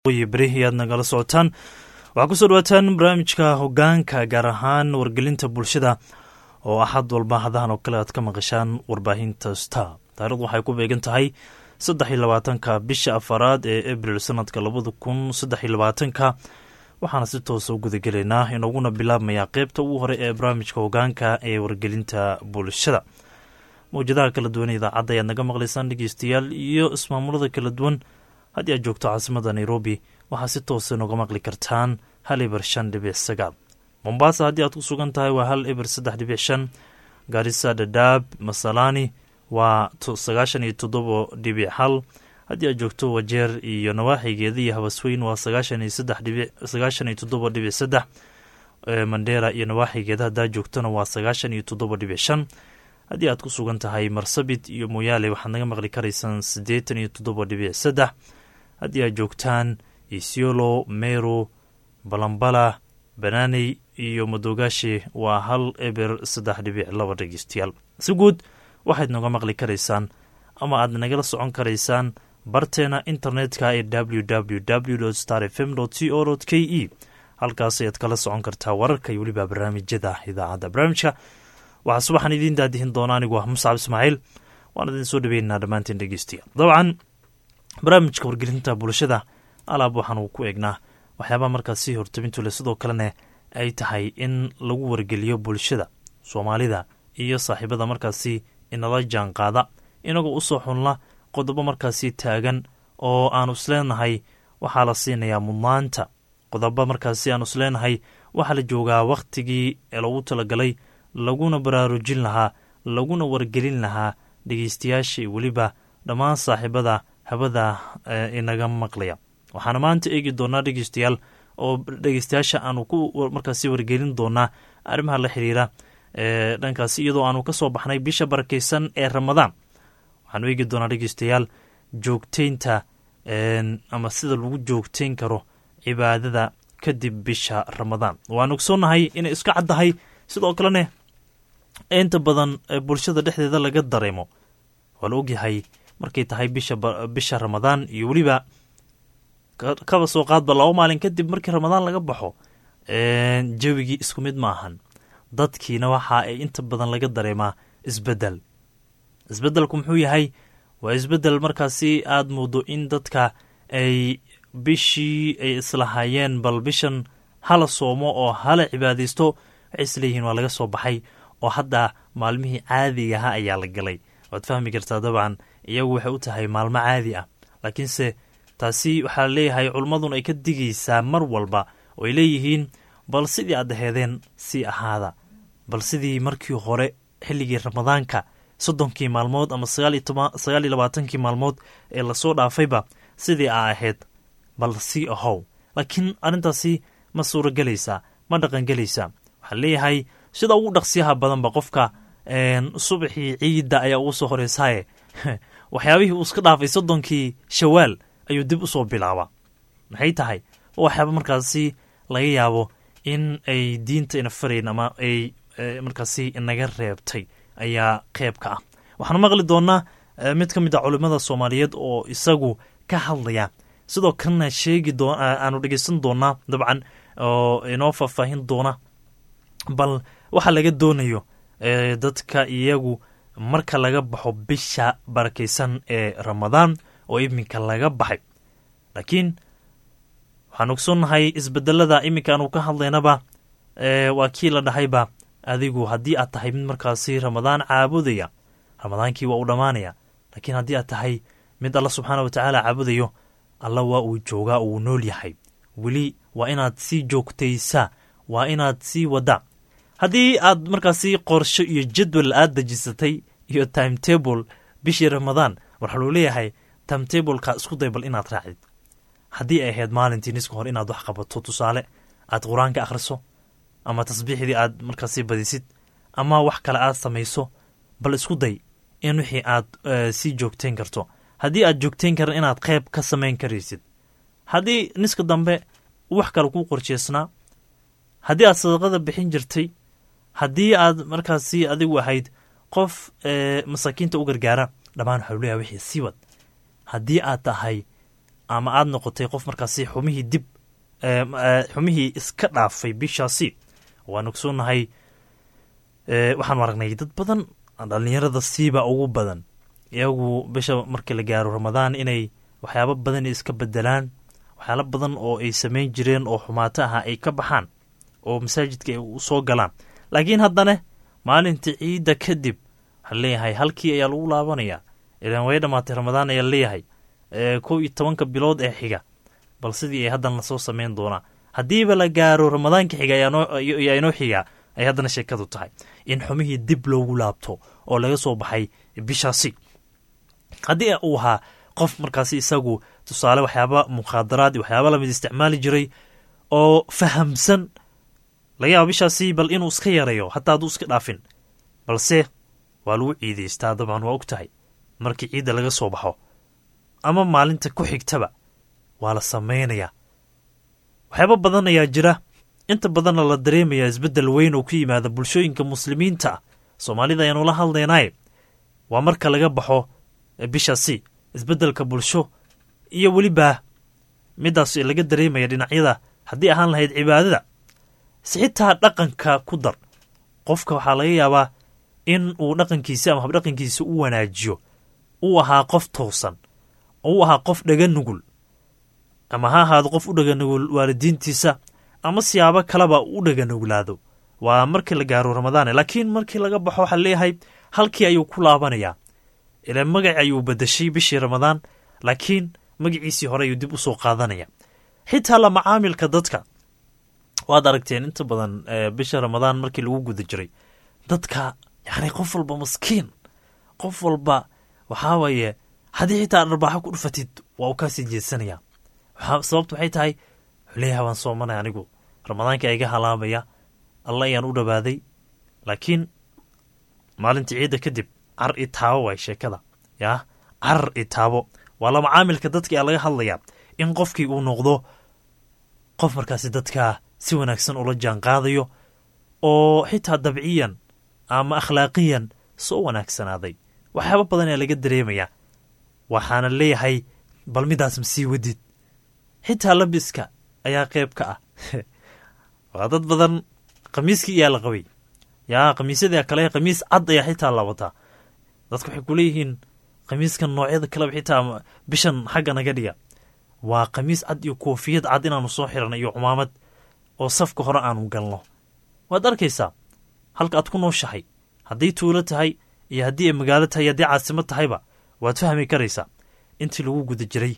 berihi aad nagala socotaan waxaa kusoo dhawaataan barnaamijka hogaanka gaar ahaan wargelinta bulshada oo axad walba hadahan oo kale aad ka maqashaan warbaahinta star. taarikhdu waxay ku beegan tahay 23 bisha afaraad ee abril sanadka 2023 waxaana si toosa u gudagelaynaa inooguna bilaabmayaa qeybta ugu hore ee barnaamijka hogaanka ee wargelinta bulshada. mawjadaha kala duwan idaacadda ayaad naga maqlaysaan dhegeystayaal iyo ismaamulada kala duwan. haddii aad joogto caasimada Nairobi waxaa si toosa nooga maqli kartaan 105.9. Mombasa haddii aad ku sugan tahay waa 103.5. Garissa, Dadaab, Masalani waa 97.1. haddii aad joogto Wajeer iyo nawaaxigeeda iyo Habasweyn waa 97.3. Mandera iyo nawaaxigeeda haddaad joogtona waa 97.5. haddii aad ku sugan tahay Marsabit iyo Moyale waxaad naga maqli karaysaan 87.3. haddii aad joogtaan Isiolo, Meru, Balambala, Banani iyo Madogashi waa 103.2 dhegeystayaal. si guud waxaad naga maqli karaysaan ama aad nagala socon karaysaan barteena internetka ee www.starfm.co.ke. halkaas ayaad kala socon kartaa wararka iyo weliba barnaamijyada idaacadda. barnaamijka waxaa subaxan idiin daadihin doona anigu ah Muscab Ismaaciil. waan idin soo dhaweynaa dhammaantiin dhegeystayaal. dabcan barnaamijka wargelinta bulshada alaab waxaan uu ku eegnaa waxyaabaha markaasi hortabintu leh, sidoo kalena ay tahay in lagu wargeliyo bulshada Soomaalida iyo saaxiibada markaasi inala jaan qaada, inagoo usoo xunla qodobo markaasi taagan oo aanu isleenahay waxaa la siinayaa mudnaanta. qodobo markaasi aanu isleenahay waxaa la joogaa wakhtigii ee lagu talagalay laguna baraarujin lahaa, laguna wargelin lahaa dhegeystayaashii weliba dhammaan saaxiibada habada inaga maqlaya. waxaana maanta eegi doonaa dhegeystayaal oo dhegeystayaasha aanu ku markaasi wargelin doonaa arrimaha la xiriira dhankaasi iyadoo aanu ka soo baxnay bisha barakeysan ee Ramadaan. waxaanu eegi doonaa dhegeystayaal joogteynta ama sida lagu joogteyn karo cibaadada kadib bisha Ramadaan. waan ogsoonahay inay iska caddahay, sidoo kalena inta badan bulshada dhexdeeda laga dareemo. waa la ogyahay markay tahay bisha Ramadaan iyo weliba kaba soo qaadba 2 maalin kadib markii Ramadaan laga baxo, jawigii isku mid ma ahan. dadkiina waxa ay inta badan laga dareemaa isbedelku muxuu yahay? waa isbedel markaasi aad moodo in dadka ay bishii ay islahaayeen bal bishan hala soomo oo hala cibaadaysto, waxay isleeyihiin waa laga soo baxay oo hadda maalmihii caadiga ahaa ayaa la galay. waad fahmi kartaa dabcan iyagu waxay u tahay maalmo caadi ah, laakiinse taasi waxaa leeyahay culmaduna ay ka digaysaa mar walba oo ay leeyihiin bal sidii aad aheedeen sii ahaada, bal sidii markii hore xilligii Ramadaanka 30 maalmood ama 29 maalmood ee lasoo dhaafayba sidii aa ahayd bal sii ahow. laakiin arrintaasi ma suuragelaysaa, ma dhaqangelaysaa. waxaa leeyahay sida ugu dhaqsiyaha badanba qofka subaxii ciidda ayaa ugu soo horeysaaye waxyaabihii uu iska dhaafay 30kii Shawaal ayuu dib usoo bilaaba. maxay tahay? waxyaaba markaasi laga yaabo in ay diinta ina farayn ama ay markaasi inaga reebtay ayaa qeyb ka ah. waxaan maqli doonaa mid ka mid ah culimada Soomaaliyeed oo isagu ka hadlaya, sidoo kalena sheegi doona aanu dhegeysan doonaa dabcan oo inoo faahfaahin doona bal waxa laga doonayo dadka iyagu marka laga baxo bisha barakeysan ee Ramadaan oo iminka laga baxay. laakiin waxaan ogsoonahay isbedelada iminka aanu ka hadlaynaba waa kii la dhahayba adigu haddii aad tahay mid markaasi Ramadaan caabudaya, Ramadaankii waa u dhammaanaya. laakiin haddii aad tahay mid Allah subxaana watacaala caabudayo, Allah waa uu joogaa, uu nool yahay. weli waa inaad sii joogtaysaa, waa inaad sii wada. haddii aad markaasi qorsho iyo jadwal aad dejisatay iyo timetable bishii Ramadaan, waxaa loo leeyahay timetableka isku day bal inaad raacdid. haddii ay ahayd maalintii niska hore inaad wax qabato, tusaale aad quraanka akhriso ama tasbiixdii aad markaasi badisid ama wax kale aad samayso, bal isku day in wixii aad sii joogteyn karto. haddii aad joogteyn karan inaad qayb ka samayn karaysid, haddii niska dambe wax kale ku qorsheysnaa, haddii aad sadaqada bixin jirtay, haddii aad markaasi adigu ahayd qof masaakiinta u gargaara, dhammaan waxaa leeyahay wixii sii wad. haddii aad tahay ama aad noqotay qof markaasi xumihii iska dhaafay bishaasi. waan ogsoonnahay waxaanu aragnay dad badan dhallinyarada siiba ugu badan iyagu bisha markii la gaaro ramadaan inay waxyaabo badan iska bedelaan, waxyaalo badan oo ay samayn jireen oo xumaato ahaa ay ka baxaan oo masaajidka ay u soo galaan. laakiin haddana maalinta ciidda kadib waxaa leeyahay halkii ayaa lagu laabanayaa, ilaan way dhammaatay ramadaan ayaa leeyahay 11 bilood ee xiga, bal sidii ay haddana lasoo samayn doonaa. haddiiba la gaaro ramadaanka xiga ayaa inoo xigaa ay haddana sheekadu tahay in xumihii dib loogu laabto oo laga soo baxay bishaasi. haddii uu ahaa qof markaasi isagu tusaale waxyaaba mukhaadaraad waxyaaba lamid isticmaali jiray oo fahamsan, laga yaaba bishaasi bal inuu iska yareeyo hataa hadduu iska dhaafin, balse waa lagu ciidaystaa. dabcan waa og tahay markii ciidda laga soo baxo ama maalinta ku xigtaba waa la samaynayaa. waxyaaba badan ayaa jira, inta badanna la dareemayaa isbeddel weyn oo ku yimaada bulshooyinka muslimiinta ah. soomaalida ayaanu la hadlaynaaye waa marka laga baxo bishaasi isbeddelka bulsho iyo weliba midaas laga dareemaya dhinacyada haddii ahaan lahayd cibaadada, si xitaa dhaqanka ku dar. qofka waxaa laga yaabaa in uu dhaqankiisa ama habdhaqankiisa u wanaajiyo, uu ahaa qof toosan, uu ahaa qof dhaga nugul, ama ha ahaado qof u dhaga nugul waalidiintiisa ama siyaabo kaleba u dhaga nuglaado. waa markii la gaaro ramadaane. laakiin markii laga baxo waxaa leeyahay halkii ayuu ku laabanayaa, ilaa magac ayuu bedeshay bishii ramadaan, laakiin magaciisii hore ayuu dib u soo qaadanaya. xitaa la macaamilka dadka waad aragteen inta badan bisha ramadaan markii lagu guda jiray dadka, yani qof walba maskiin, qof walba waxaa waaye haddii xitaa dharbaaxo ku dhufatid waa uu kaasii jeedsanaya. sababtu waxay tahay wuxuu leeyahay waan soomanay anigu, ramadaanka iga halaamaya, alla ayaan u dhawaaday. laakiin maalintii ciidda kadib car itaabo waay sheekada, yaa car itaabo. waa la macaamilka dadka aa laga hadlayaa in qofkii uu noqdo qof markaasi dadka si wanaagsan ula jaan qaadayo oo xitaa dabciyan ama akhlaaqiyan soo wanaagsanaaday. waxyaaba badan ayaa laga dareemayaa. waxaana leeyahay bal midaas masii wadid. xitaa labiska ayaa qayb ka ah. waa dad badan khamiiskii ayaa la qabay, yaa khamiisyada kale khamiis cad ayaa xitaa la wataa. dadku waxay ku leeyihiin khamiiskan noocyada kaleba xitaa bishan xagga naga dhiga. waa khamiis cad iyo koofiyad cad inaanu soo xiran iyo cumaamad oo safka hore aanu galno. waad arkaysaa halka aad ku nooshahay, hadday tuulo tahay iyo haddii ay magaalo tahay iyo haddii caasimad tahayba waad fahmi karaysaa intii lagu guda jiray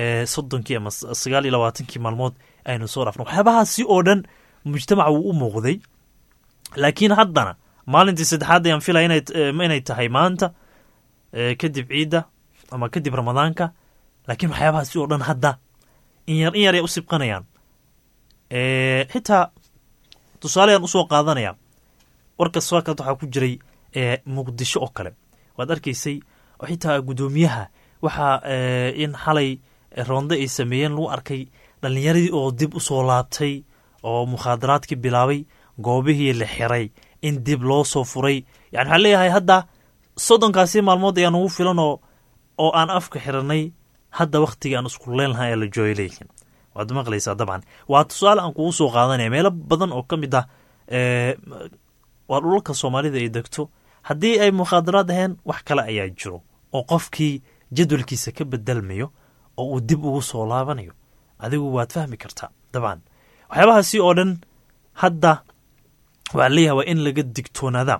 30 ama 29 maalmood aynu soo dhaafno. waxyaabahaasi oo dhan mujtamaca wuu u muuqday. laakiin haddana maalintii saddexaad ayaan filaya inay tahay maanta kadib ciidda ama kadib ramadaanka. laakiin waxyaabahaasi oo dhan hadda in yar ay u sibqanayaan. xitaa tusaaleyan usoo qaadanaya warka sookat waxaa ku jiray muqdisho oo kale waad arkaysay, oo xitaa guddoomiyaha waxaa in xalay roonde ay sameeyeen lagu arkay dhallinyaradii oo dib u soo laabtay oo mukhaadaraadkii bilaabay, goobihii la xiray in dib loo soo furay. yani waxaa leeyahay hadda 30 maalmood ayaa nugu filan oo aan afka xiranay, hadda wakhtiga aan isku leenlaha ee la jooy leeyihin. waad maqlaysaa dabcan. waa tusaale aan kugu soo qaadanaya meelo badan oo ka mid ah waa dhulalka soomaalida ay degto. haddii ay mukhaadaraad aheen wax kale ayaa jiro oo qofkii jadwalkiisa ka bedelmayo oo uu dib ugu soo laabanayo. adigu waad fahmi kartaa dabcan. waxyaabahaasi oo dhan hadda waxaa leeyahay waa in laga digtoonaada.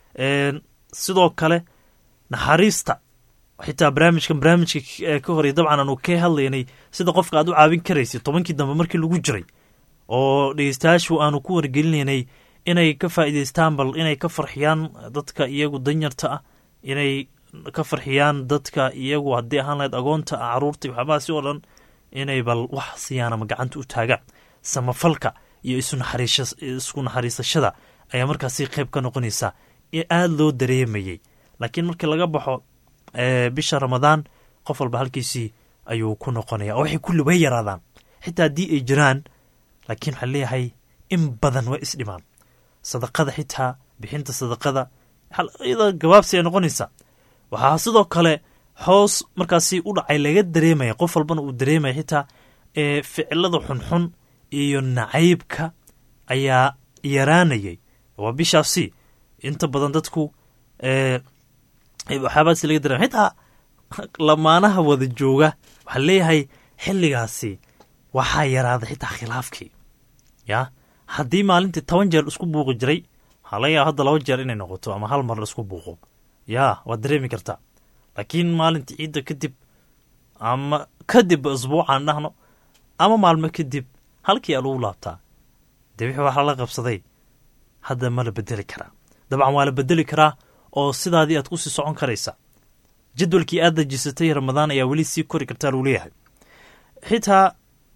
sidoo kale naxariista xitaa barnaamijka ka horay dabcan aanu ka hadlaynay sida qofka aad u caawin karaysid 10kii dambe markii lagu jiray, oo dhegeystayaashu aanu ku wargelinaynay inay ka faa'iidaystaan, bal inay ka farxiyaan dadka iyagu danyarta ah, inay ka farxiyaan dadka iyagu haddii ahaan lahayd agoonta ah, caruurta, waxyaabahaasi oo dhan inay bal wax siiyaan ama gacanta u taagaan. samafalka iyo isku naxariisashada ayaa markaasi qayb ka noqonaysa ee aada loo dareemayay. laakiin markii laga baxo bisha ramadaan qof walba halkiisii ayuu ku noqonaya oo waxay kulli way yaraadaan xitaa haddii ay jiraan. laakiin waxaa leeyahay in badan way isdhimaan. sadaqada xitaa bixinta sadaqada iyada gabaabsi ay noqonaysa. waxaa sidoo kale hoos markaasi u dhacay laga dareemaya, qof walbana uu dareemaya xitaa ficilada xunxun iyo nacaybka ayaa yaraanayay. waa bishaasi inta badan dadku waxyaabahaasi laga dareemaya, xitaa lamaanaha wada jooga waxaa leeyahay xilligaasi waxaa yaraaday xitaa khilaafkii. ya haddii maalintii 10 jeer isku buuqi jiray waxaa laga yaaba hadda 2 jeer inay noqoto ama hal mar isku buuqo. ya waad dareemi kartaa. laakiin maalintii ciidda kadib ama kadib isbuucaan dhahno ama maalmo kadib halkii lagu laabtaa. dee wixii waxaa la qabsaday hadda ma la bedeli karaa. dabcan waa la bedeli karaa oo sidaadii aad ku sii socon karaysa. jadwalkii aad dejisatay ramadaan ayaa weli sii kori kartaa lagu leeyahay. xitaa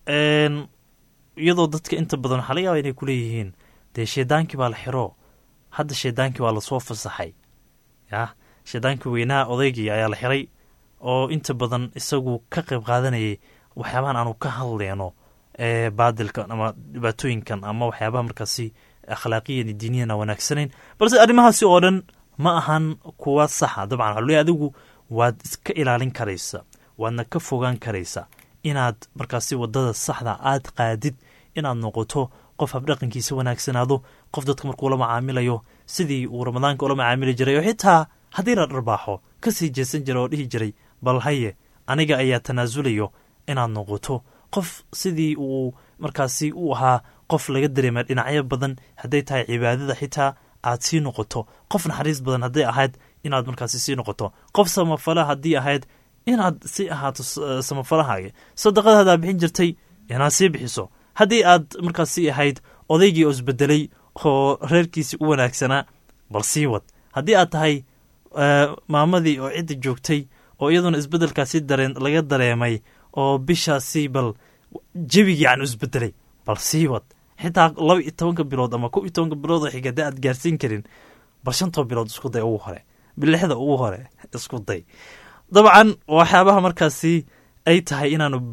iyadoo dadka inta badan waxaa laga yaaba inay ku leeyihiin dee shaydaankii baa la xiro, hadda shaydaankii waa lasoo fasaxay. ya shaydaankii weynaha odaygii ayaa la xiray oo inta badan isagu ka qayb qaadanayay waxyaabahan aanu ka hadleyno baadilkan ama dhibaatooyinkan ama waxyaabaha markaasi akhlaaqiyan iyo diiniyan aan wanaagsanayn. balse arrimahaasi oo dhan ma ahan kuwa saxa. dabcan waxaa leeyahay adigu waad iska ilaalin karaysa, waadna ka fogaan karaysa inaad markaasi wadada saxda aad qaadid, inaad noqoto qof habdhaqankiisa wanaagsanaado, qof dadka markuu la macaamilayo sidii uu ramadaanka ula macaamili jiray, oo xitaa haddii la dharbaaxo ka sii jeesan jiray oo dhihi jiray bal haye aniga ayaa tanaasulayo, inaad noqoto qof sidii uu markaasi u ahaa qof laga dareema dhinacyo badan. hadday tahay cibaadada xitaa aad sii noqoto qof naxariis badan, hadday ahayd inaad markaasi sii noqoto qof samafala, haddii ahayd inaad sii ahaato samafalahaaga. sadaqada hadaa bixin jirtay inaad sii bixiso. haddii aad markaasi ahayd odaygii oo isbedelay oo reerkiisii u wanaagsanaa, bal sii wad. haddii aad tahay maamadii oo cidda joogtay oo iyaduna isbedelkaasi laga dareemay oo bishaasi bal jebigii aan isbedelay, bal sii wad. xitaa 12 bilood ama 11 bilood oo xiga aad gaarsiin karin, bal 5 bilood isku day ugu hore, bilixda ugu hore isku day. dabcan waxyaabaha markaasi ay tahay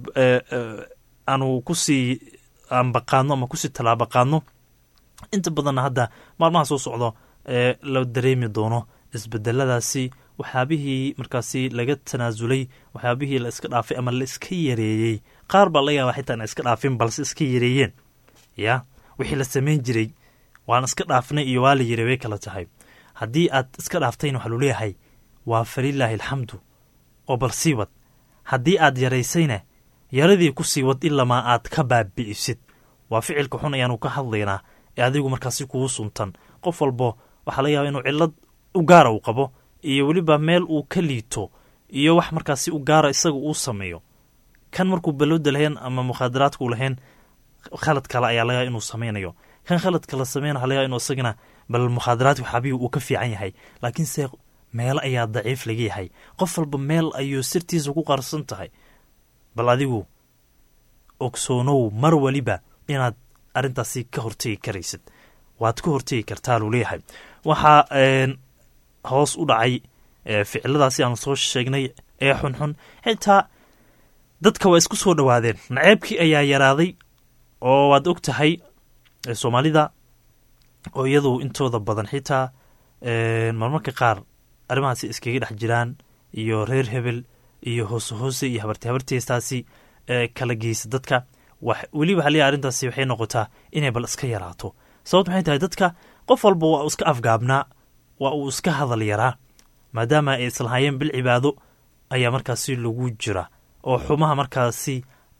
inaanu kusii baqaano ama kusii tallaabaqaano. inta badanna hadda maalmaha soo socdo la dareemi doono isbedeladaasi, waxyaabihii markaasi laga tanaasulay, waxyaabihii la iska dhaafay ama la iska yareeyey. qaar baa laga yaaba xitaa inay iska dhaafin balse iska yareeyeen. ya wixii la samayn jiray waan iska dhaafnay iyo waa la yiri way kala tahay. haddii aad iska dhaaftayna waxaa luleeyahay waa falilaahi alxamdu oo bal sii wad. haddii aad yaraysayna yaradii ku sii wad ilamaa aad ka baabi'isid. waa ficilka xun ayaanu ka hadlaynaa ee adigu markaasi kugu suntan. qof walbo waxaa laga yaaba inuu cillad u gaara uu qabo, iyo weliba meel uu ka liito, iyo wax markaasi u gaara isaga uu sameeyo. kan markuu balowda lahayn ama mukhaadaraadku lahayn khalad kale ayaa laga inuu samaynayo. kan khalad kale sameyn waxaa laga inuu isagana bal mukhaadaraadku xabiib uu ka fiican yahay. laakiin se meel ayaa daciif laga yahay. qof walba meel ayuu sirtiisa ku qarsan tahay. bal adigu ogsoonow mar waliba inaad arrintaasi ka hortegi karaysid. waad ka hortegi kartaa luu leeyahay. waxaa hoos u dhacay ficiladaasi aan soo sheegnay ee xunxun. xitaa dadka waa isku soo dhowaadeen, naceebkii ayaa yaraaday. oo waad og tahay soomaalida oo iyadu intooda badan xitaa marmarka qaar arrimahaasi iskaga dhex jiraan, iyo reer hebel iyo hoose iyo habarteystaasi kala geysa dadka. weli waxaa leeyahay arrintaasi waxay noqotaa inay bal iska yaraato. sababt maxay tahay dadka qof walba waa uu iska afgaabnaa, waa uu iska hadal yaraa, maadaama ay islahaayeen bil cibaado ayaa markaasi lagu jira oo xumaha markaasi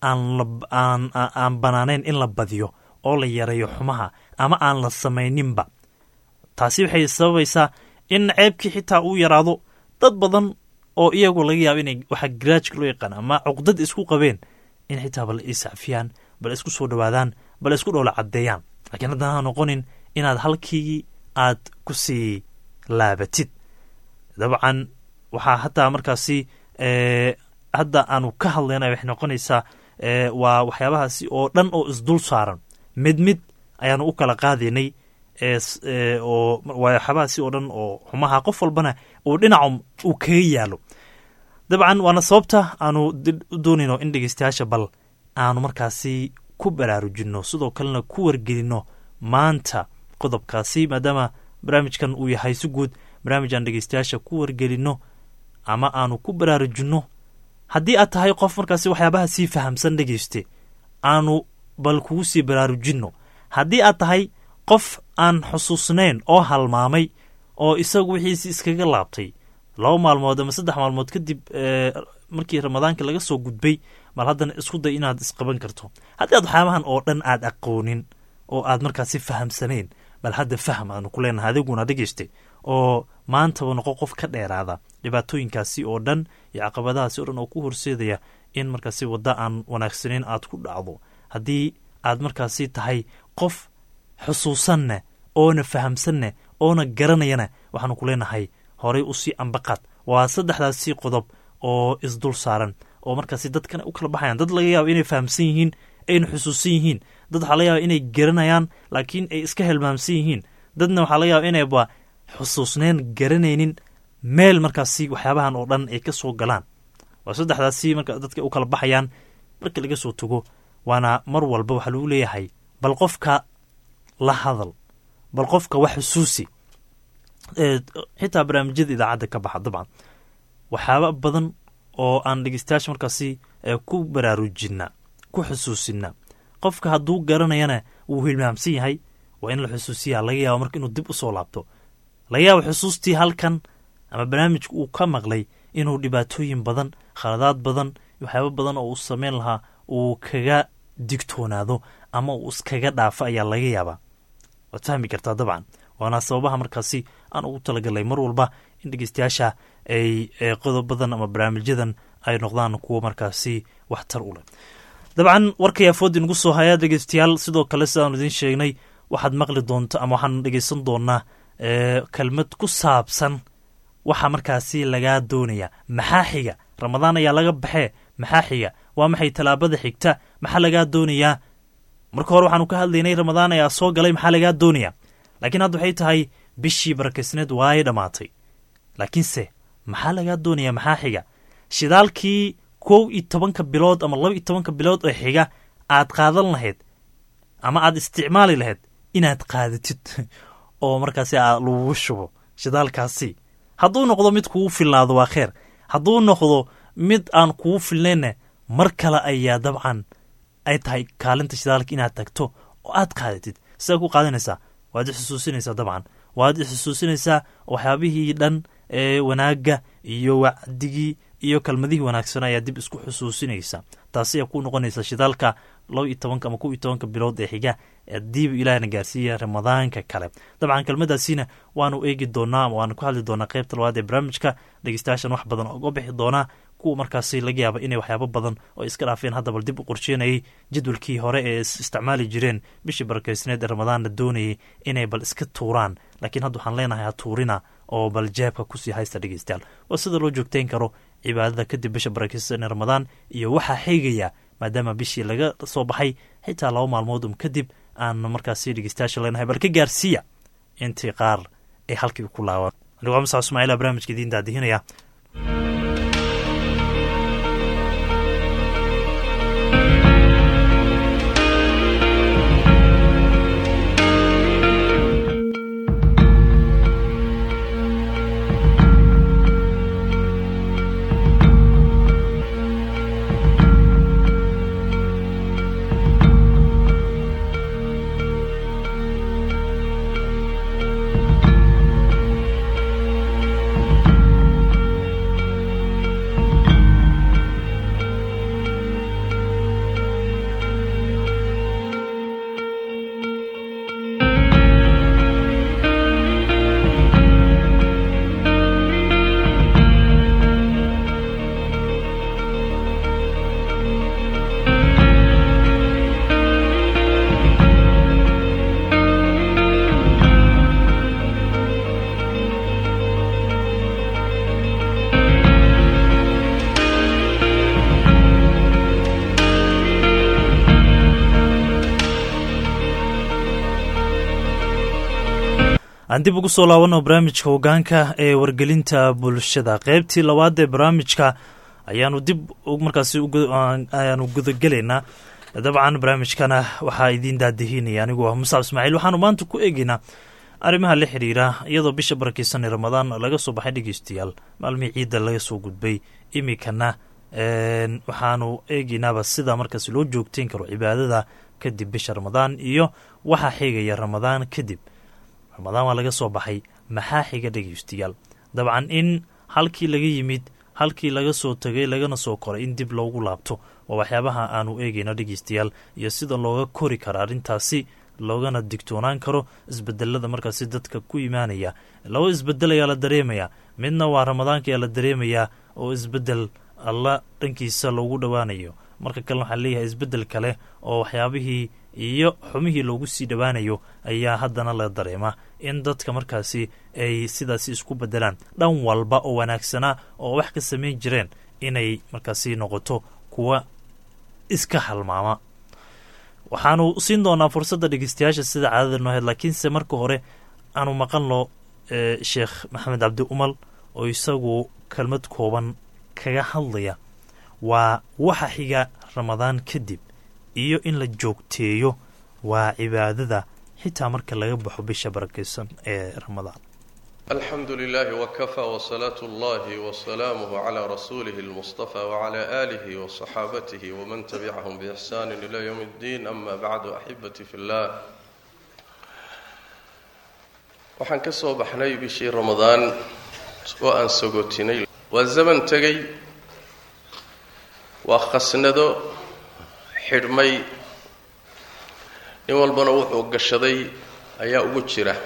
aan banaanayn in la badiyo oo la yareeyo xumaha ama aan la samayninba. taasi waxay sababaysaa in ceebkii xitaa uu yaraado. dad badan oo iyagu laga yaabo inay waxa garaajka loo yaqaan ama cuqdad isku qabeen in xitaa bal iscafiyaan, bal isku soo dhowaadaan, bal isku dhowla caddeeyaan. laakiin haddana ha noqonin inaad halkii aad ku sii laabatid. dabcan waxaa hataa markaasi hadda aanu ka hadlayna waxay noqonaysaa waa waxyaabahaasi oo dhan oo isdul saaran mid mid ayaanu u kala qaadaynay. oo waxyaabahaasi oo dhan oo xumaha qof walbana uu dhinacu uu kaga yaalo. dabcan waana sababta aanu doonayno in dhegeystayaasha bal aanu markaasi ku baraarujinno, sidoo kalena ku wargelinno maanta qodobkaasi, maadaama barnaamijkan uu yahay si guud barnaamij aan dhegeystayaasha ku wargelinno ama aanu ku baraarujinno. haddii aad tahay qof markaasi waxyaabaha sii fahamsan dhegeyste, aanu bal kugu sii baraarujinno. haddii aad tahay qof aan xusuusnayn oo halmaamay oo isagu wixiisi iskaga laabtay 2 maalmood ama 3 maalmood kadib markii ramadaanka laga soo gudbay, bal haddana isku day inaad isqaban karto. haddii aad waxyaabahan oo dhan aad aqoonin oo aad markaasi fahamsanayn, bal hadda faham aanu ku leenahay adiguna dhegeyste, oo maantaba noqo qof ka dheeraada dhibaatooyinkaasi oo dhan iyo caqabadahaasi oo dhan oo ku horseedaya in markaasi wadda aan wanaagsanayn aad ku dhacdo. haddii aad markaasi tahay qof xusuusanne oona fahamsanne oona garanayana, waxaanu ku leenahay horay usii ambaqaad. waa 3daasi qodob oo isdul saaran oo markaasi dadkana u kala baxayaan. dad laga yaabo inay fahamsan yihiin, ayna xusuusan yihiin. dad waxaa laga yaaba inay garanayaan laakiin ay iska helmaamsan yihiin. dadna waxaa laga yaaba inayba xusuusneen, garanaynin meel markaasi waxyaabahan oo dhan ay ka soo galaan. waa 3daasi marka dadka u kala baxayaan marka laga soo tago. waana mar walba waxaa lagu leeyahay bal qofka la hadal, bal qofka wax xusuusi. xitaa barnaamijyada idaacadda ka baxa dabcan waxyaaba badan oo aan dhegeystayaasha markaasi ku baraarujina, ku xusuusina. qofka hadduu garanayana wuu hilmaamsan yahay, waa in la xusuusiyaa. laga yaabo marka inuu dib u soo laabto, laga yaabo xusuustii halkan ama barnaamijka uu ka maqlay inuu dhibaatooyin badan, khaladaad badan, waxyaaba badan oo uu samayn lahaa uu kaga digtoonaado ama uu iskaga dhaafo ayaa laga yaabaa. waad fahmi kartaa dabcan. waana sababaha markaasi aan ugu talagalay mar walba in dhegeystayaasha ay qodobadan ama barnaamijyadan ay noqdaan kuwo markaasi waxtar u leh. dabcan warkay afood inagu soo hayaa dhegeystayaal. sidoo kale sidaanu idiin sheegnay waxaad maqli doonta ama waxaan dhegeysan doonaa kelmad ku saabsan waxa markaasi lagaa doonaya. maxaa xiga? ramadaan ayaa laga baxee, maxaa xiga? waa maxay tallaabada xigta? maxaa lagaa doonayaa? marka hore waxaanu ka hadlaynay ramadaan ayaa soo galay, maxaa lagaa doonaya? laakiin hadda waxay tahay bishii barakaysneed waay dhammaatay. laakiinse maxaa lagaa doonaya? maxaa xiga? shidaalkii 11 bilood ama 12 bilood oo xiga aad qaadan lahayd ama aad isticmaali lahayd inaad qaadatid oo markaasi lagu shubo shidaalkaasi. hadduu noqdo mid kugu filnaado waa kheer, hadduu noqdo mid aan kugu filnayna mar kale ayaa dabcan ay tahay kaalinta shidaalka inaad tagto oo aad qaadatid. sidaa ku qaadanaysaa waad xusuusinaysaa. dabcan waad xusuusinaysaa waxyaabihii dhan ee wanaaga iyo wacdigii iyo kelmadihii wanaagsan ayaa dib isku xusuusinaysa. taasi ayaa ku noqonaysa shidaalka 12 ama 11 bilood ee xiga diib ilaahna gaarsiiya ramadaanka kale. dabcan kelmadaasina waanu eegi doonaa ama waanu ku hadli doonaa qaybta labaad ee barnaamijka. dhegeystayaashan wax badan uga bixi doonaa, kuwa markaasi laga yaaba inay waxyaabo badan oo iska dhaafeen hadda bal dib u qorsheynayay jadwalkii hore ee isticmaali jireen bishii barakaysneed ee ramadaanna doonayay inay bal iska tuuraan. laakiin hadda waxaan leenahay ha tuurina oo bal jeebka kusii haysta dhegeystayaal. waa sida loo joogtayn karo cibaadada kadib bisha barakaysan ee ramadaan iyo waxaa xigaya, maadaama bishii laga soo baxay xitaa 2 maalmood kadib aan markaasi dhegeystayaasha leenahay bal ka gaarsiiya intii qaar ay halkii ku laawaan. anigoo Musa Ismaaciil barnaamijka idiin daadihinaya. aan dib ugu soo laabano barnaamijka hogaanka ee wargelinta bulshada. qaybtii labaad ee barnaamijka ayaanu dib markaasi ayaanu gudagelaynaa. dabcan barnaamijkana waxaa idiin daadihinaya anigoo Musa Ismaaciil. waxaanu maanta ku eegaynaa arrimaha la xiriira iyadoo bisha barakeysan ramadaan laga soo baxay dhegeystayaal maalmihii ciidda laga soo gudbay imikana waxaanu eegeynaaba sida markaas loo joogteyn karo cibaadada kadib bisha ramadaan iyo waxaa xigaya ramadaan kadib. ramadaan waa laga soo baxay, maxaa xiga dhegeystayaal? dabcan in halkii laga yimid, halkii laga soo tagay, lagana soo koray in dib loogu laabto waa waxyaabaha aanu eegeyno dhegeystayaal, iyo sida looga kori karo arrintaasi loogana digtoonaan karo isbedelada markaasi dadka ku imaanaya. laba isbedel ayaa la dareemayaa, midna waa ramadaanka ayaa la dareemayaa oo isbedel alla dhankiisa loogu dhowaanayo, marka kalena waxaa leeyahay isbedel kale oo waxyaabihii iyo xumihii loogu sii dhowaanayo ayaa haddana la dareemaa in dadka markaasi ay sidaasi isku bedelaan dhan walba oo wanaagsanaa oo wax ka samayn jireen inay markaasi noqoto kuwa iska halmaama. waxaanu siin doonaa fursadda dhegeystayaasha sida caadada noo ahayd, laakiinse marka hore aanu maqanno sheekh maxamed cabdi umal oo isagu kelmad kooban kaga hadlaya waa waxa xiga ramadaan kadib iyo in la joogteeyo waa cibaadada xitaa marka laga baxo bisha barakeysan ee ramadaan. الحمد لله وكفى وصلاة الله وسلامه على رسوله المصطفى وعلى آله وصحابته ومن تبعهم بإحسان إلى يوم الدين. أما بعد أحبتي في الله، waxaan ka soo baxnay bishii ramadaan oo aan sogootinay. waa zaman tagay, waa khasnado xidhmay, nin walbana wuxuu gashaday ayaa ugu jira.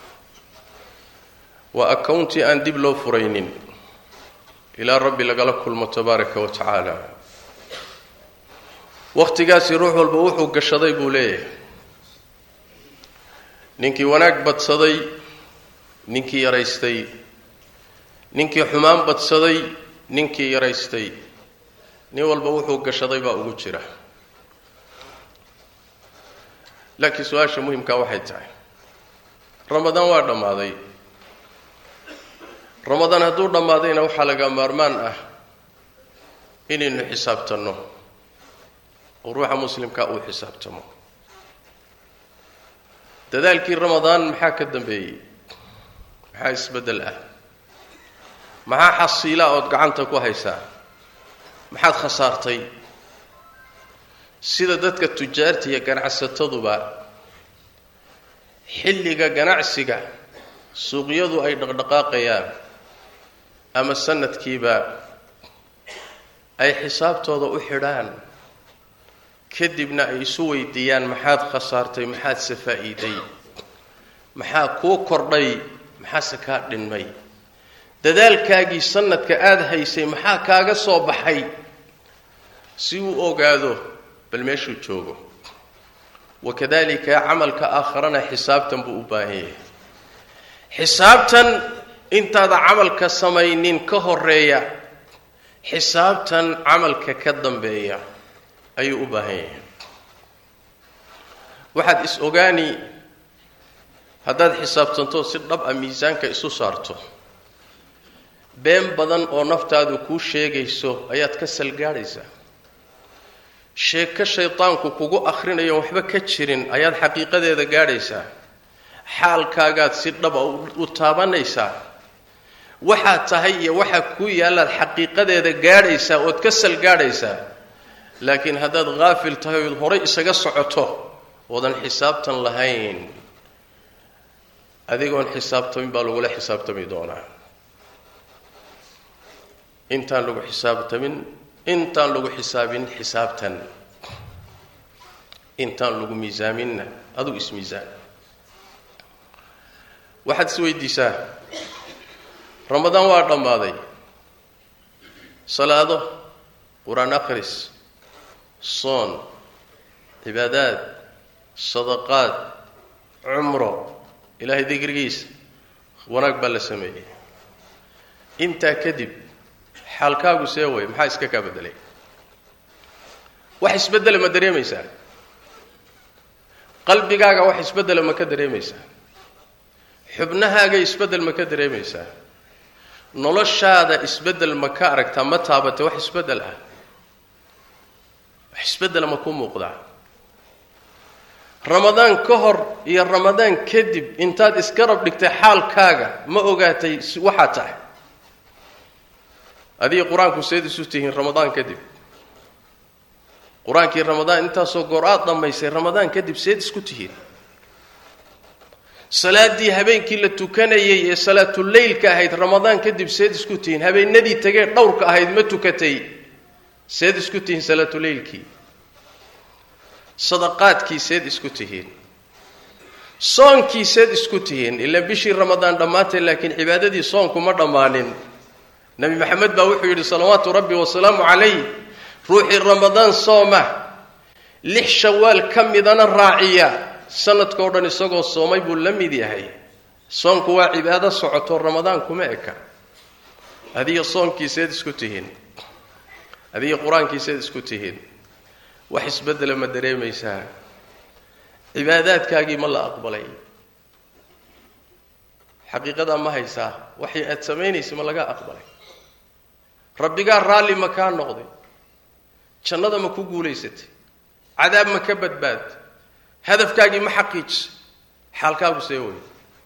waa accounti aan dib loo furaynin ilaa rabbi lagala kulmo tabaaraka wa tacaala. wakhtigaasi ruux walba wuxuu gashaday buu leeyahay. ninkii wanaag badsaday, ninkii yaraystay, ninkii xumaan badsaday, ninkii yaraystay, nin walba wuxuu gashaday baa ugu jira. laakiin su-aasha muhimkaa waxay tahay, ramadaan waa dhammaaday. ramadaan hadduu dhammaadayna waxaa laga maarmaan ah inaynu xisaabtanno oo ruuxa muslimkaa uu xisaabtamo. dadaalkii ramadaan maxaa ka dambeeyey? maxaa isbeddel ah? maxaa xasiila ood gacanta ku haysaa? maxaad khasaartay? sida dadka tujaarta iyo ganacsataduba xilliga ganacsiga suuqyadu ay dhaqdhaqaaqayaan ama sanadkiiba ay xisaabtooda u xidhaan, kadibna ay isu weydiiyaan maxaad khasaartay, maxaad se faa'iiday, maxaa kuu kordhay, maxaase kaa dhinmay, dadaalkaagii sanadka aada haysay maxaa kaaga soo baxay, si uu ogaado bal meeshuu joogo. wakadalika camalka aakharana xisaabtan buu u baahan yahay. xisaabtan intaada camalka samaynin ka horeeya, xisaabtan camalka ka dambeeya ayuu u baahan yahay. waxaad is ogaani haddaad xisaabtanto si dhab a miisaanka isu saarto, been badan oo naftaadu kuu sheegayso ayaad ka salgaadhaysaa. sheeko shaydaanku kugu akhrinayo waxba ka jirin ayaad xaqiiqadeeda gaadhaysaa. xaalkaagaad si dhaba u taabanaysaa. waxaad tahay iyo waxa ku yaallaad xaqiiqadeeda gaadhaysaa ood ka salgaadhaysaa. laakiin haddaad haafil tahay ood horay isaga socoto oodan xisaabtan lahayn, adigoon xisaabtamin baa lagula xisaabtami doonaa. intaan lagu xisaabin xisaabtan, intaan lagu miisaaminna aduu ismiisaan. waxaad is weydiisaa, ramadaan waa dhammaaday, salaado, qur-aan akhris, soon, cibaadaad, sadaqaad, cumro, ilaahay dikrigiisa, wanaag baa la sameeyey. intaa kadib xaalkaagu see way? maxaa iska kaa beddelay? wax isbeddela ma dareemaysaa? qalbigaaga wax isbeddela ma ka dareemaysaa? xubnahaaga isbeddel ma ka dareemaysaa? noloshaada isbeddel ma ka aragtaa? ma taabatay wax isbeddel ah? wax isbeddela ma ku muuqdaa? ramadaan ka hor iyo ramadaan kadib intaad iskarab dhigtay xaalkaaga ma ogaatay waxa tahay adii quraanku seed isu tihiin ramadaan kadib quraankii ramadaan inta soo goor dhamaysay ramadaan kadib seed isku tihiin salaadii habeenkii la tukanayay ee salaatul leylka ahayd ramadaan kadib seed isku tihiin habeenadii tagay dhowrka ahayd ma tukatay seed isku tihiin salaatul leylkii sadaqaadkii seed isku tihiin soonkii seed isku tihiin ila bishii ramadaan dhamaatay laakiin cibaadadii soonku ma dhamaanin nabi maxamed baa wuxuu yiri salawaatu rabbi wa salaamu alayhi ruuxi ramadaan sooma 6 shawaal kamidana raaciya sanadkoo dhan isagoo soomay buu la mid yahay soonku waa cibaado socoto ramadaan kuma eka adiga soonkii seed isku tihiin adiga quraankii seed isku tihiin wax isbedel ma dareemaysaa cibaadaadkaagii ma la aqbalay xaqiiqada ma haysaa waxay aad sameynaysaa ma laga aqbalay rabbiga raali ma ka noqday jannada ma ku guuleysatay cadaab ma ka badbaad hadafkaagii ma xaqiij xaalkaagu see way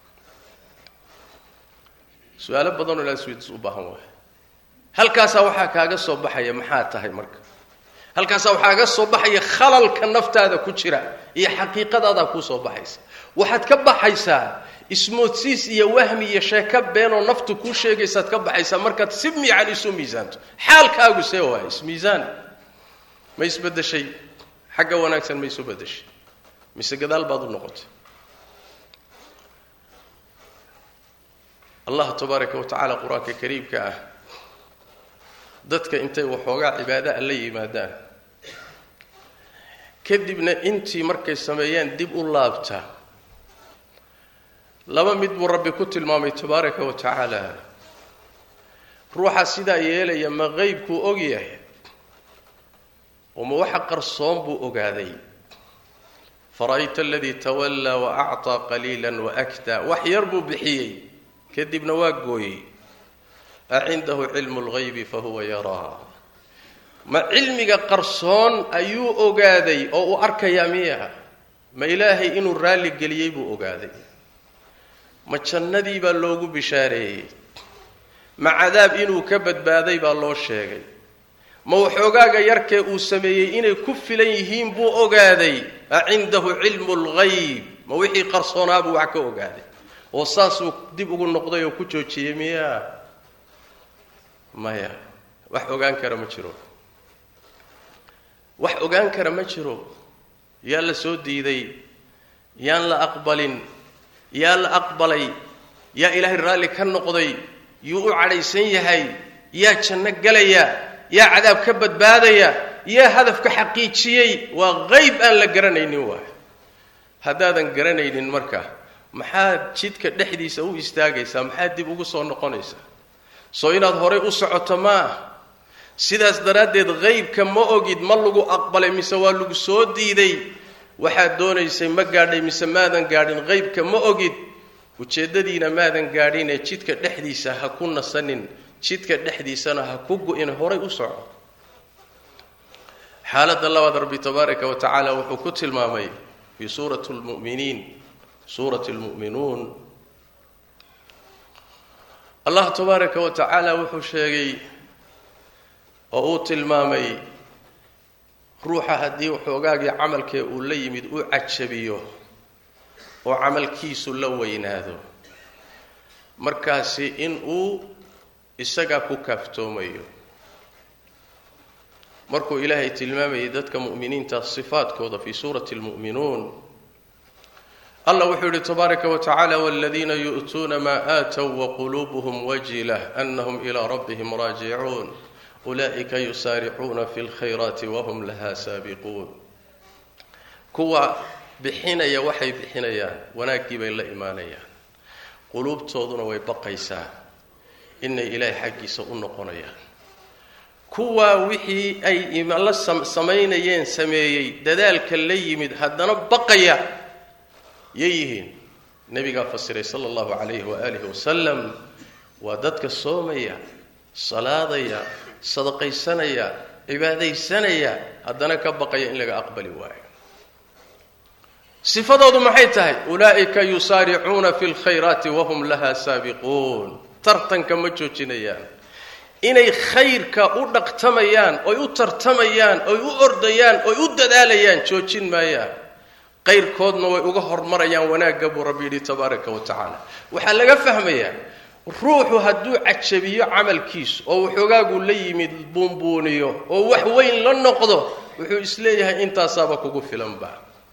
su'aalo badan oo la isweydiis u baahan waa halkaas waxa kaaga soo baxaya maxaa tahay marka halkaas waxa kaaga soo baxaya khalalka naftaada ku jira iyo xaqiiqadaada ku soo baxaysa waxaad ka baxaysaa ismoodsiis iyo wahmi iyo sheeko been oo naftu ku sheegaysa ka baxaysa markaad si miican isu miisaanto xaalkaagu see waa ismiisaan ma isbedeshay xagga wanaagsan ma isu bedeshay mise gadaal baad u noqotay allah tabaaraka wa taala quraanka kariimka ah dadka intay waxoogaa cibaado alla yimaadaan kadibna intii markay sameeyaan dib u laabta laba mid buu rabbi ku tilmaamay tabaaraka wa taala ruuxa sida yeelaya ma qaybku og yahay oo ma waxa qarsoon buu ogaaday farayta alladhi tawalla wa a'ta qalilan wa akta wax yarbu bixiyay kadibna waa gooyay عنده علم الغيب فهو يرى ما علمك قرصون أيو أقادي أو أركيا ميها ما إلهي إنو الرالي قليبو أقادي ما تشندي باللوغو بشاري ما عذاب إنو كبد باذي بالله الشيغي ما وحوغاق يركي أسمي إنو كف ليهين بو أقادي عنده علم الغيب ما وحي قرصون أبو عكو أقادي وصاصو ديبو النقضي وكتو تشيميها maya wax ogaan kara ma jiro wax ogaan kara ma jiro yaa la soo diiday yaan la aqbalin yaa la aqbalay yaa ilaahay raali ka noqday yuu u cadhaysan yahay yaa janno galaya yaa cadaab ka badbaadaya yaa hadafka xaqiijiyay waa qayb aan la garanaynin waa hadaadan garanaynin marka maxaa jidka dhexdiisa u istaagaysaa maxaa dib ugu soo noqonaysaa soo inaad hore u socoto ma sidaas daraadeed qaybka ma ogid ma lagu aqbalay mise waa lagu soo diiday waxa doonaysay ma gaadhay mise maadan gaadhin qaybka ma ogid ujeedadiina maadan gaadhin ee jidka dhexdiisa ha ku nasanin jidka dhexdiisana ha ku go'in hore u soco xaalada labaad rabbi tabaaraka wa taala wuxuu ku tilmaamay fi suuratul mu'minuun الله تبارك وتعالى وحو شيغي او تلمامي روحه هدي وحوغاغي عملكي او لا يمد او عجبيو او عملكيسو لا وينادو markaasi in uu isaga ku kaftoomayo markuu ilaahay tilmaamay dadka mu'miniinta sifaadkooda fi suurati al-mu'minuun الله وحده تبارك وتعالى والذين يؤتون ما آتوا وقلوبهم وجلة أنهم إلى ربهم راجعون أولئك يسارعون في الخيرات وهم لها سابقون كوا بحين يا وحي بحين يا وناكب إلا إيمانيا قلوب توضنا ويبقيسا إن إلهي حقي سأنقنيا كوا وحي أي إيمان الله سمين سميي دذلك اللي يمد هدنا بقيا ييهن نبي قال فسر صلى الله عليه وآله وسلم ودتك الصومية صلاة صدقي سنة عبادي سنة هدنا كبقيا إن لك أقبل واحد sifadoodu maxay tahay ulaa'ika yusaaricuuna fi lkhayraati wahum laha saabiquun tartanka ma joojinayaan inay khayrka u dhaqtamayaan oy u tartamayaan oy u ordayaan oy u dadaalayaan joojin maayaan qayrkoodna way uga hormarayaan wanaagga buu rabbi yidhi tabaaraka wa tacaala waxaa laga fahmayaa ruuxu hadduu cajabiyo camalkiisu oo waxoogaagu la yimid buunbuuniyo oo wax weyn la noqdo wuxuu isleeyahay intaasaaba kugu filanba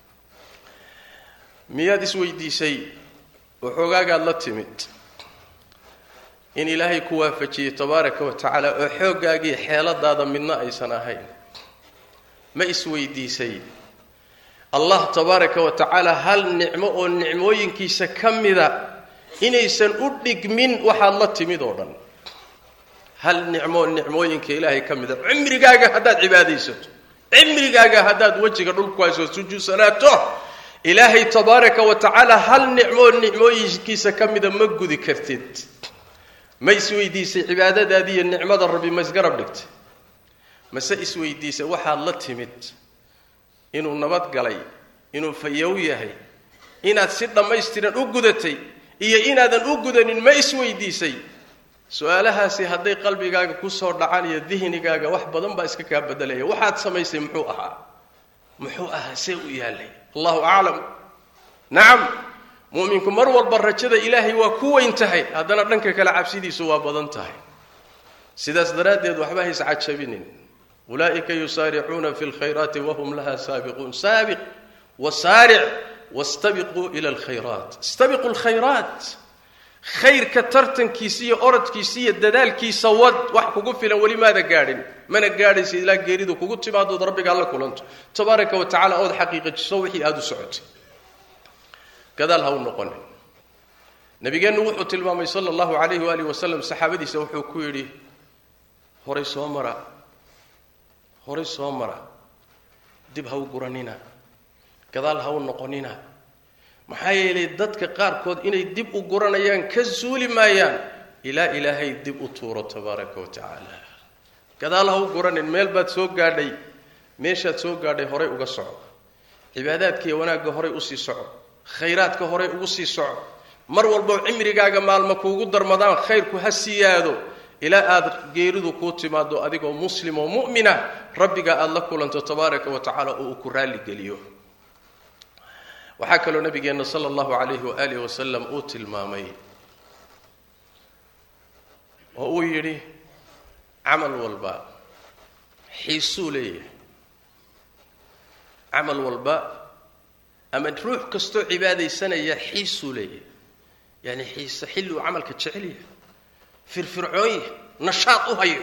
miyaad isweydiisay waxoogaagaad la timid in ilaahay ku waafajiyey tabaaraka wa tacaala oo xooggaagii xeeladaada midna aysan ahayn ma isweydiisay allah tabaaraka wa tacaala hal nicmo oo nicmooyinkiisa ka mida inaysan u dhigmin waxaad la timid oo dhan hal nicmo nicmooyinka ilaahay ka mida cimrigaaga haddaad cibaadaysato cimrigaaga haddaad wejiga dhulku hayso sujuudsanaato ilaahay tabaaraka wa tacaala hal nicmo nicmooyinkiisa ka mida ma gudi kartid ma isweydiisay cibaadadaadii iyo nicmada rabbi ma isgarab dhigtay mase isweydiisay waxaad la timid inuu nabad galay inuu fayow yahay inaad si dhammaystiran u gudatay iyo inaadan u gudanin ma isweydiisay su-aalahaasi hadday qalbigaaga ku soo dhacaan iyo dihnigaaga wax badan baa iska kaa bedelaya waxaad samaysay muxuu ahaa see u yaalay allahu aclam nacam mu'minku mar walba rajada ilaahay waa ku weyn tahay haddana dhanka kale cabsidiisu waa badan tahay sidaas daraaddeed waxba hays cajabinin ulaa'ika yusaaricuuna fi lkhayraati wahum laha saabiquun saabiq wasaaric wastabiquu ila alkhayraat istabiqu lkhayraat khayrka tartankiisa iyo orodkiisa iyo dadaalkiisa wad wax kugu filan weli maada gaadhin mana gaadhaysa ilaa geeridu kugu timaadood rabbiga alla kulanto tabaaraka wa tacaala ood xaqiiqajiso wixii aada u socotay gadaal ha u noqonin nabigeennu wuxuu tilmaamay sala allahu calayhi waalihi wasalam saxaabadiisa wuxuu ku yidhi horay soo mara dib ha u guranina gadaal ha u noqonina maxaa yeelay dadka qaarkood inay dib u guranayaan ka suuli maayaan ilaa ilaahay dib u tuuro tabaaraka wa tacaala gadaal ha u guranin meel baad soo gaadhay meeshaad soo gaadhay horay uga soco cibaadaadkiiyo wanaagga horay usii soco khayraadka horay ugu sii soco mar walboo cimrigaaga maalma kuugu darmadaan khayrku ha siyaado ilaa aad geeridu kuu timaado adigoo muslim oo mu'mina rabbigaa aada la kulanto tabaaraka wa tacaala oo uu ku raalligeliyo waxaa kaloo nabigeenna sala allahu calayhi waaalih wasalam uu tilmaamay oo uu yidhi camal walba xiisuu leeyahay camal walba ama ruux kastoo cibaadaysanaya xiisuu leeyahay yani xiise xilli uu camalka jecel yahay firfircoon yahay nashaad u hayo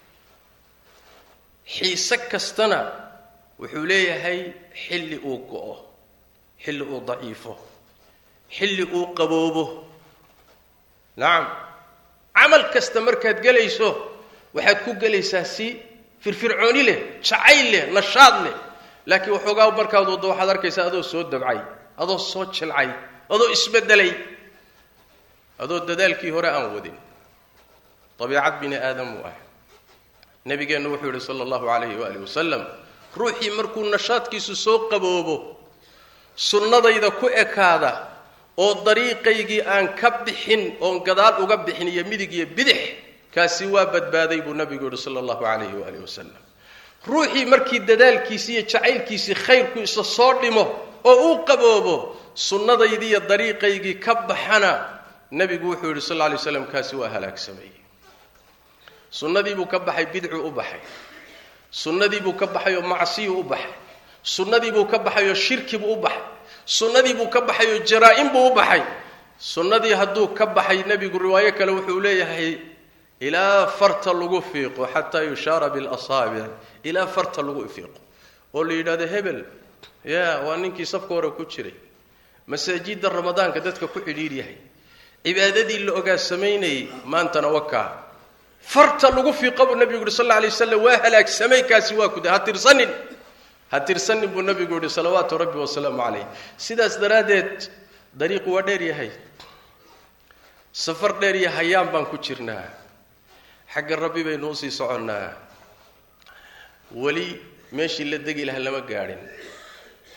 xiise kastana wuxuu leeyahay xilli uu go'o xilli uu daciifo xilli uu qaboobo nacam camal kasta markaad gelayso waxaad ku gelaysaa si firfircooni leh jacayl leh nashaad leh laakiin waxoogaa markaad waddo waxaad arkaysaa adoo soo dabcay adoo soo jilcay adoo isbedelay adoo dadaalkii hore aan wadin dabiicad bini aadam uu ah nabigeennu wuxuu yidhi sala allahu calayhi waalihi wasalam ruuxii markuu nashaadkiisu soo qaboobo sunnadayda ku ekaada oo dariiqaygii aan ka bixin oon gadaal uga bixin iyo midig iyo bidix kaasi waa badbaaday buu nabigu yidhi sala allahu calayhi waalihi wasalam ruuxii markii dadaalkiisii iyo jacaylkiisii khayrku isa soo dhimo oo uu qaboobo sunnadaydii iyo dariiqaygii ka baxana nebigu wuxuu yidhi sal alla alay slam kaasi waa halaagsamay sunnadii buu ka baxay bidcuu u baxay sunnadii buu ka baxay oo macsiyuu u baxay sunnadii buu ka baxay oo shirki buu u baxay sunnadii buu ka baxay oo jaraa'im buu u baxay sunnadii hadduu ka baxay nebigu riwaayo kale wuxuu leeyahay ilaa farta lagu fiiqo xataa yushaara bilasaabic ilaa farta lagu fiiqo oo la yidhahdo hebel ya waa ninkii safka hore ku jiray masaajidda ramadaanka dadka ku xidhiir yahay cibaadadii la ogaa samaynayay maantana wakaa farta lagu fiiqo buu nebigu yidhi sal alla alay wasalam waa halaagsamay kaasi waa kuda ha tirsanin buu nebigu yidhi salawaatu rabbi wasalaamu calayh sidaas daraaddeed dariiqu waa dheer yahay safar dheer iyo hayaan baan ku jirnaa xagga rabbi baynu usii soconnaa weli meeshii la degi lahaa lama gaadhin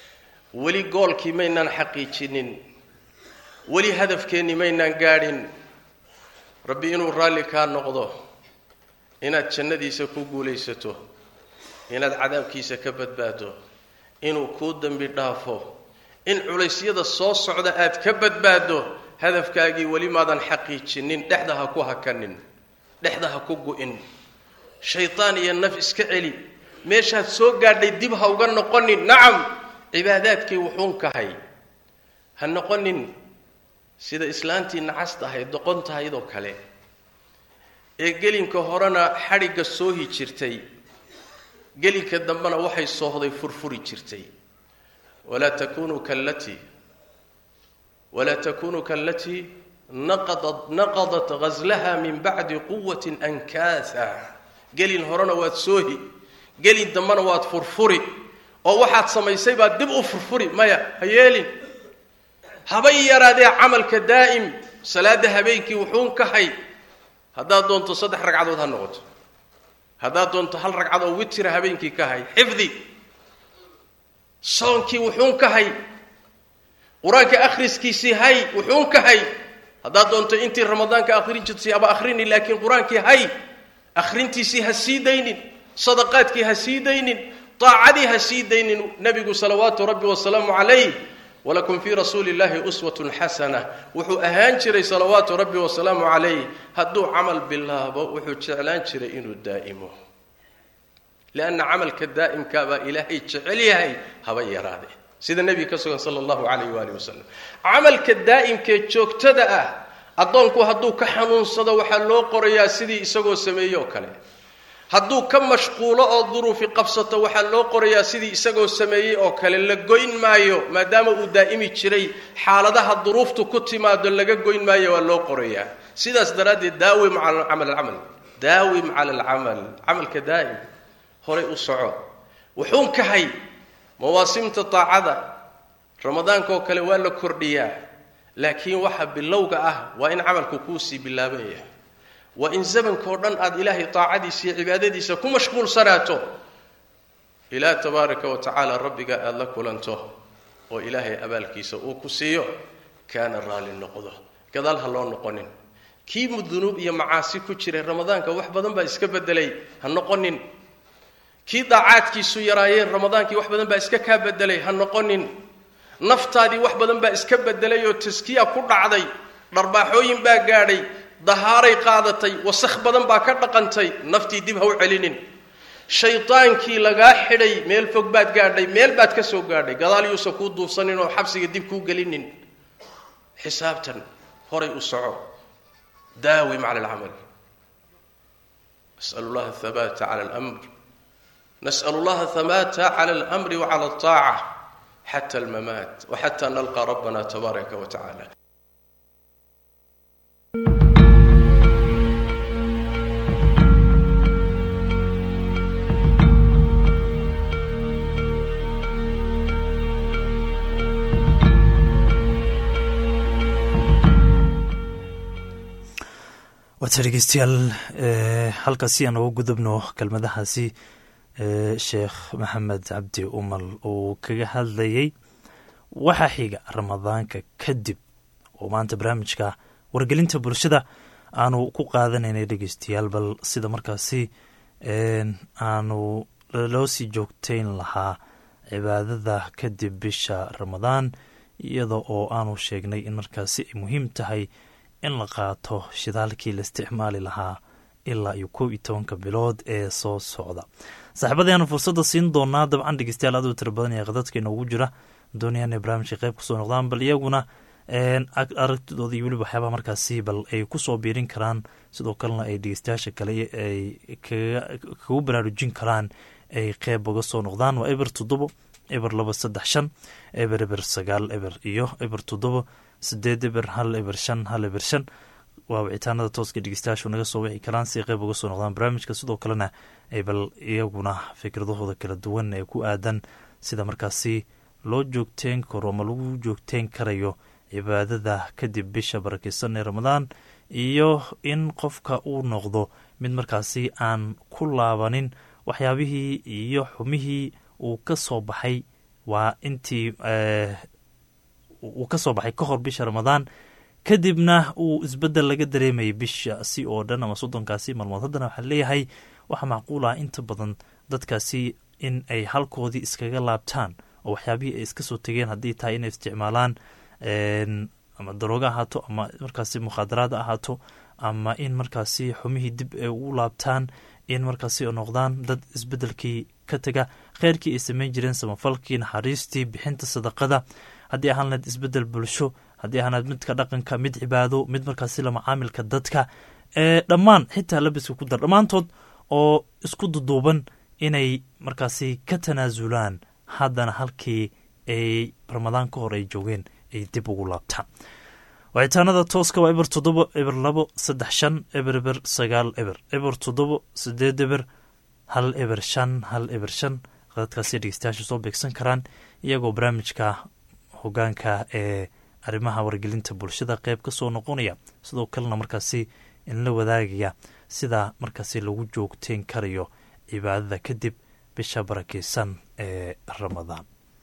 weli goolkii maynaan xaqiijinin, weli hadafkeenni maynaan gaadhin. rabbi inuu raalli kaa noqdo, inaad jannadiisa ku guulaysato, inaad cadaabkiisa ka badbaado, inuu kuu dambi dhaafo, in culaysyada soo socda aad ka badbaado, hadafkaagii weli maadan xaqiijinin. dhexda ha ku hakanin, dhexda ha ku gu'in, shaytaan iyo naf iska celi. meeshaad soo gaadhay dib ha uga noqonin. nacam, cibaadaadkii wuxuun kahay ha noqonin sida islaantii nacasta ahayd, doqon tahaydoo kale ee gelinka horena xadhigga soohi jirtay, gelinka dambena waxay soohday furfuri jirtay. walaa takunuu kallatii naqadat ghaslaha min bacdi quwatin ankaasa. gelin horena waad soohi, gelin dambena waad furfuri, oo waxaad samaysay baad dib u furfuri. maya, ha yeelin. habay yaraadee camalka daa'im. salaada habeenkii wuxuun kahay, haddaad doonto 3 ragcadood ha noqoto, haddaad doonto 1 ragcad oo witira habeenkii kahay. xifdi. soonkii wuxuun kahay, qur-aanka akhriskiisii hay wuxuun kahay. haddaad doonto intii ramadaanka akhrin jirtay aba akhrini, laakiin qur-aankii hay akhrintiisii ha sii daynin, sadaqaadkii ha sii daynin, taacadii ha sii daynin. nabigu salawaatu rabbi wasalaamu calayh, walakum fii rasuuli illaahi uswatun xasana, wuxuu ahaan jiray salawaatu rabbi wasalaamu calayh hadduu camal bilaabo wuxuu jeclaan jiray inuu daa'imo. lianna camalka daa'imkaa baa ilaahay jecel yahay, haba yaraade, sida nebiga ka sugan sala allahu calayh waalihi wasalam. camalka daa'imkee joogtada ah, addoonku hadduu ka xanuunsado waxaa loo qorayaa sidii isagoo sameeye oo kale. hadduu ka mashquulo oo duruufi qabsato waxaa loo qorayaa sidii isagoo sameeyey oo kale. la goyn maayo, maadaama uu daa'imi jiray. xaaladaha duruuftu ku timaado laga goyn maayo, waa loo qorayaa. sidaas daraaddeed daawim cala alcamal, daawim cala alcamal, camalka daa'im, horay u soco. wuxuun kahay mawaasimta taacada, ramadaanka oo kale waa la kordhiyaa, laakiin waxa bilowga ah waa in camalku kuusii bilaaban yahay. waa in zamanka oo dhan aad ilaahay taacadiisa iyo cibaadadiisa ku mashquulsanaato. ilaah tabaaraka wa tacaala rabbiga aad la kulanto oo ilaahay abaalkiisa uu ku siiyo, kaana raalli noqdo, gadaal ha loo noqonin. kii dunuub iyo macaasi ku jiray ramadaanka wax badan baa iska bedelay, ha noqonin. kii daacaadkiisu yaraayeen ramadaankii wax badan baa iska kaa bedelay, ha noqonin. naftaadii wax badan baa iska bedelay oo taskiya ku dhacday, dharbaaxooyin baa gaadhay, dahaaray qaadatay, wasakh badan baa ka dhaqantay. naftii dib ha u celinin. shaytaankii lagaa xidhay meel fog baad gaadhay, meel baad ka soo gaadhay, gadaal yuusan kuu duufsanin oo xabsiga dib kuu gelinin. xisaabtan horay u soco, daawim cala alcamal. nas'alu llaha athabaata cala alamr, nas'alu llaha athabaata cala alamri wa cala altaaca xata almamaat wa xata nalqa rabbana tabaaraka wa tacaala. waata dhegeystayaal, halkaasi aan uga gudubno kelmadahaasi sheekh maxamed cabdi umal uu kaga hadlayay waxa xiga ramadaanka kadib, oo maanta barnaamijka wargelinta bulshada aanu ku qaadanaynay dhegeystayaal. bal sida markaasi aanu loo sii joogtayn lahaa cibaadada kadib bisha ramadaan, iyada oo aanu sheegnay in markaasi ay muhiim tahay in la qaato shidaalkii la isticmaali lahaa ilaa iyo 11 bilood ee soo socda. saaxiibadayaanu fursadda siin doonaa. dabcan dhegeystayaal aad u tiro badan ee qadadkeena ugu jira doonayaan inay barnaamijka qayb kusoo noqdaan, bal iyaguna aragtidooda iyo weliba waxyaabaha markaasi bal ay kusoo biirin karaan, sidoo kalena ay dhegeystayaasha kale ay kagu baraarujin karaan ay qeyb uga soo noqdaan. waa eber 7 eber 235 eber 9 eber iyo eber 7 8 eber 1 eber 5 1 eber 5. waa wicitaanada tooska dhegeystayaashu naga soo wixi karaan si qeyb uga soo noqdaan barnaamijka. sidoo kalena ay bal iyaguna fikradahooda kala duwan ee ku aadan sida markaasi loo joogteen karo ama lagu joogteen karayo cibaadada kadib bisha barakeysan ee ramadaan, iyo in qofka uu noqdo mid markaasi aan ku laabanin waxyaabihii iyo xumihii uu ka soo baxay waa intii uu ka soo baxay ka hor bisha ramadaan, kadibna uu isbedel laga dareemayay bishaasi oo dhan ama 30kaasi maalmood. haddana waxaa leeyahay waxaa macquul ah inta badan dadkaasi in ay halkoodii iskaga laabtaan oo waxyaabihii ay iska soo tegeen haddii tahay inay isticmaalaan ama daroogo ahaato ama markaasi mukhaadaraad ahaato ama in markaasi xumihii dib ay ugu laabtaan, in markaasi noqdaan dad isbedelkii ka tega kheyrkii ay samayn jireen, samafalkii, naxariistii, bixinta sadaqada, haddii ahaan lahayd isbedel bulsho, haddii ahaan lahayd midka dhaqanka, mid cibaado, mid markaasi la macaamilka dadka, dhammaan xitaa labiska ku dar, dhammaantood oo isku duduuban inay markaasi ka tanaasulaan, haddana halkii ay ramadaan ka hor ay joogeen ay dib ugu laabtaan. wicitaanada tooska waa 7 2 3 5 1 9 7 8 1 5 1 qadadkaasi dhegeystayaasha soo beegsan karaan iyagoo barnaamijka hogaanka ee arrimaha wargelinta bulshada qayb ka soo noqonaya, sidoo kalena markaasi in la wadaagaya sida markaasi lagu joogteen karayo cibaadada kadib bisha barakeysan ee ramadaan.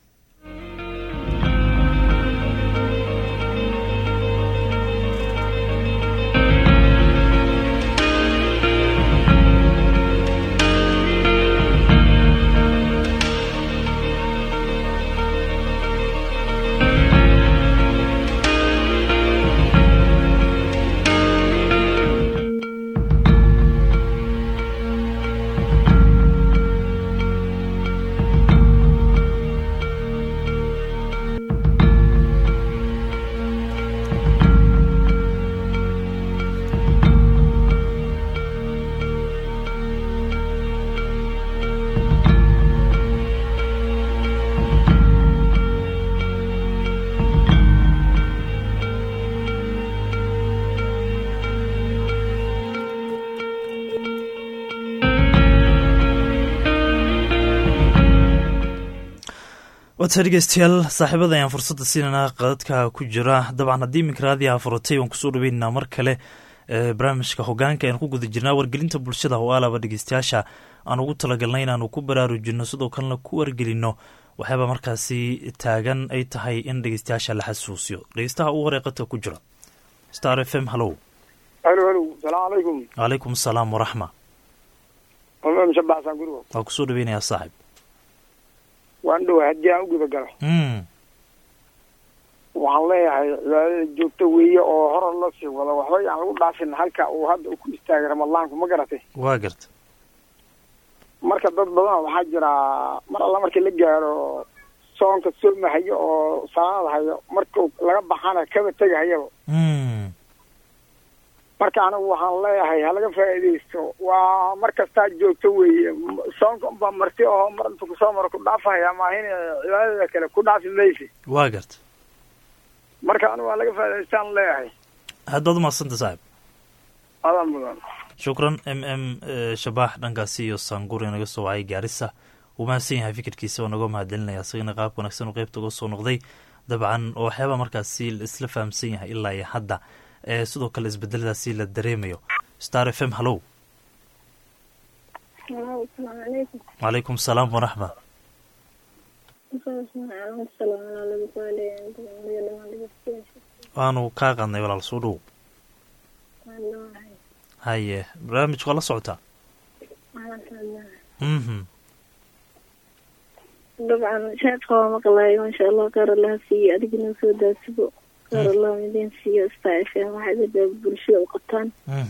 wata dhegeystayaal saaxiibada ayaan fursadda siinanaa qadadka ku jira. dabcan haddii mikraadiha furatay waan kusoo dhaweynaa mar kale barnaamijka hogaanka ayaan ku guda jirnaa wargelinta bulshada oo alaba dhegeystayaasha aan ugu talagalnay inaanu ku baraarujino, sidoo kalena ku wargelino waxyaaba markaasi taagan ay tahay in dhegeystayaasha la xasuusiyo. dhegeystaha ugu hore qadka ku jira Star FM. halo salaamu calaykum. calaykum asalaam waraxma. waa kusoo dhaweynayaa saaxib. waan dhow haddii aan u guda galo waxaan leeyahay cibaadada joogto weeye oo hore la sii wado, waxba aan lagu dhaafin halka uu hadda ku istaagay ramadaanku, ma garatay? waa garta. marka dad badan waxaa jira mar alla markii la gaaro soonka soomahayo oo salaad hayo markuu laga baxana kaba tegahayaba. marka anigu waxaan leeyahay halaga faa'iidaysto, waa mar kastaa joogto weeye. soonka unbaa marti oo mar intu kusoo maro ku dhaafahaya maahin cibaadada kale ku dhaafi maysi. waa garta. marka anigu waa laga faa'iidaystaan leeyahay. haddaad umadsanta saaxib. adan mudan. shukran. shabaax dhankaasi iyo saanguri naga soo wacay gaarisa, wuu mahadsan yahay fikirkiisa oo naga mahadcelinaya, isagana qaabka wanaagsan oo qaybta uga soo noqday. dabcan oo waxyaaba markaasi isla fahamsan yahay ilaa iyo hadda, sidoo kale isbedeladaasi la dareemayo. Star FM. halo. wacalaykum salaam waraxma. waanu kaa qadnay walaal, soo dhow. haye barnaamijku waa la socotaa. dabcan sheekha waa maqlaay, maasha allah, qaar allaha siiye, adigina soo daasibo, qaar allah midin siiyo. Star FM waxay bulshada u qabtaan.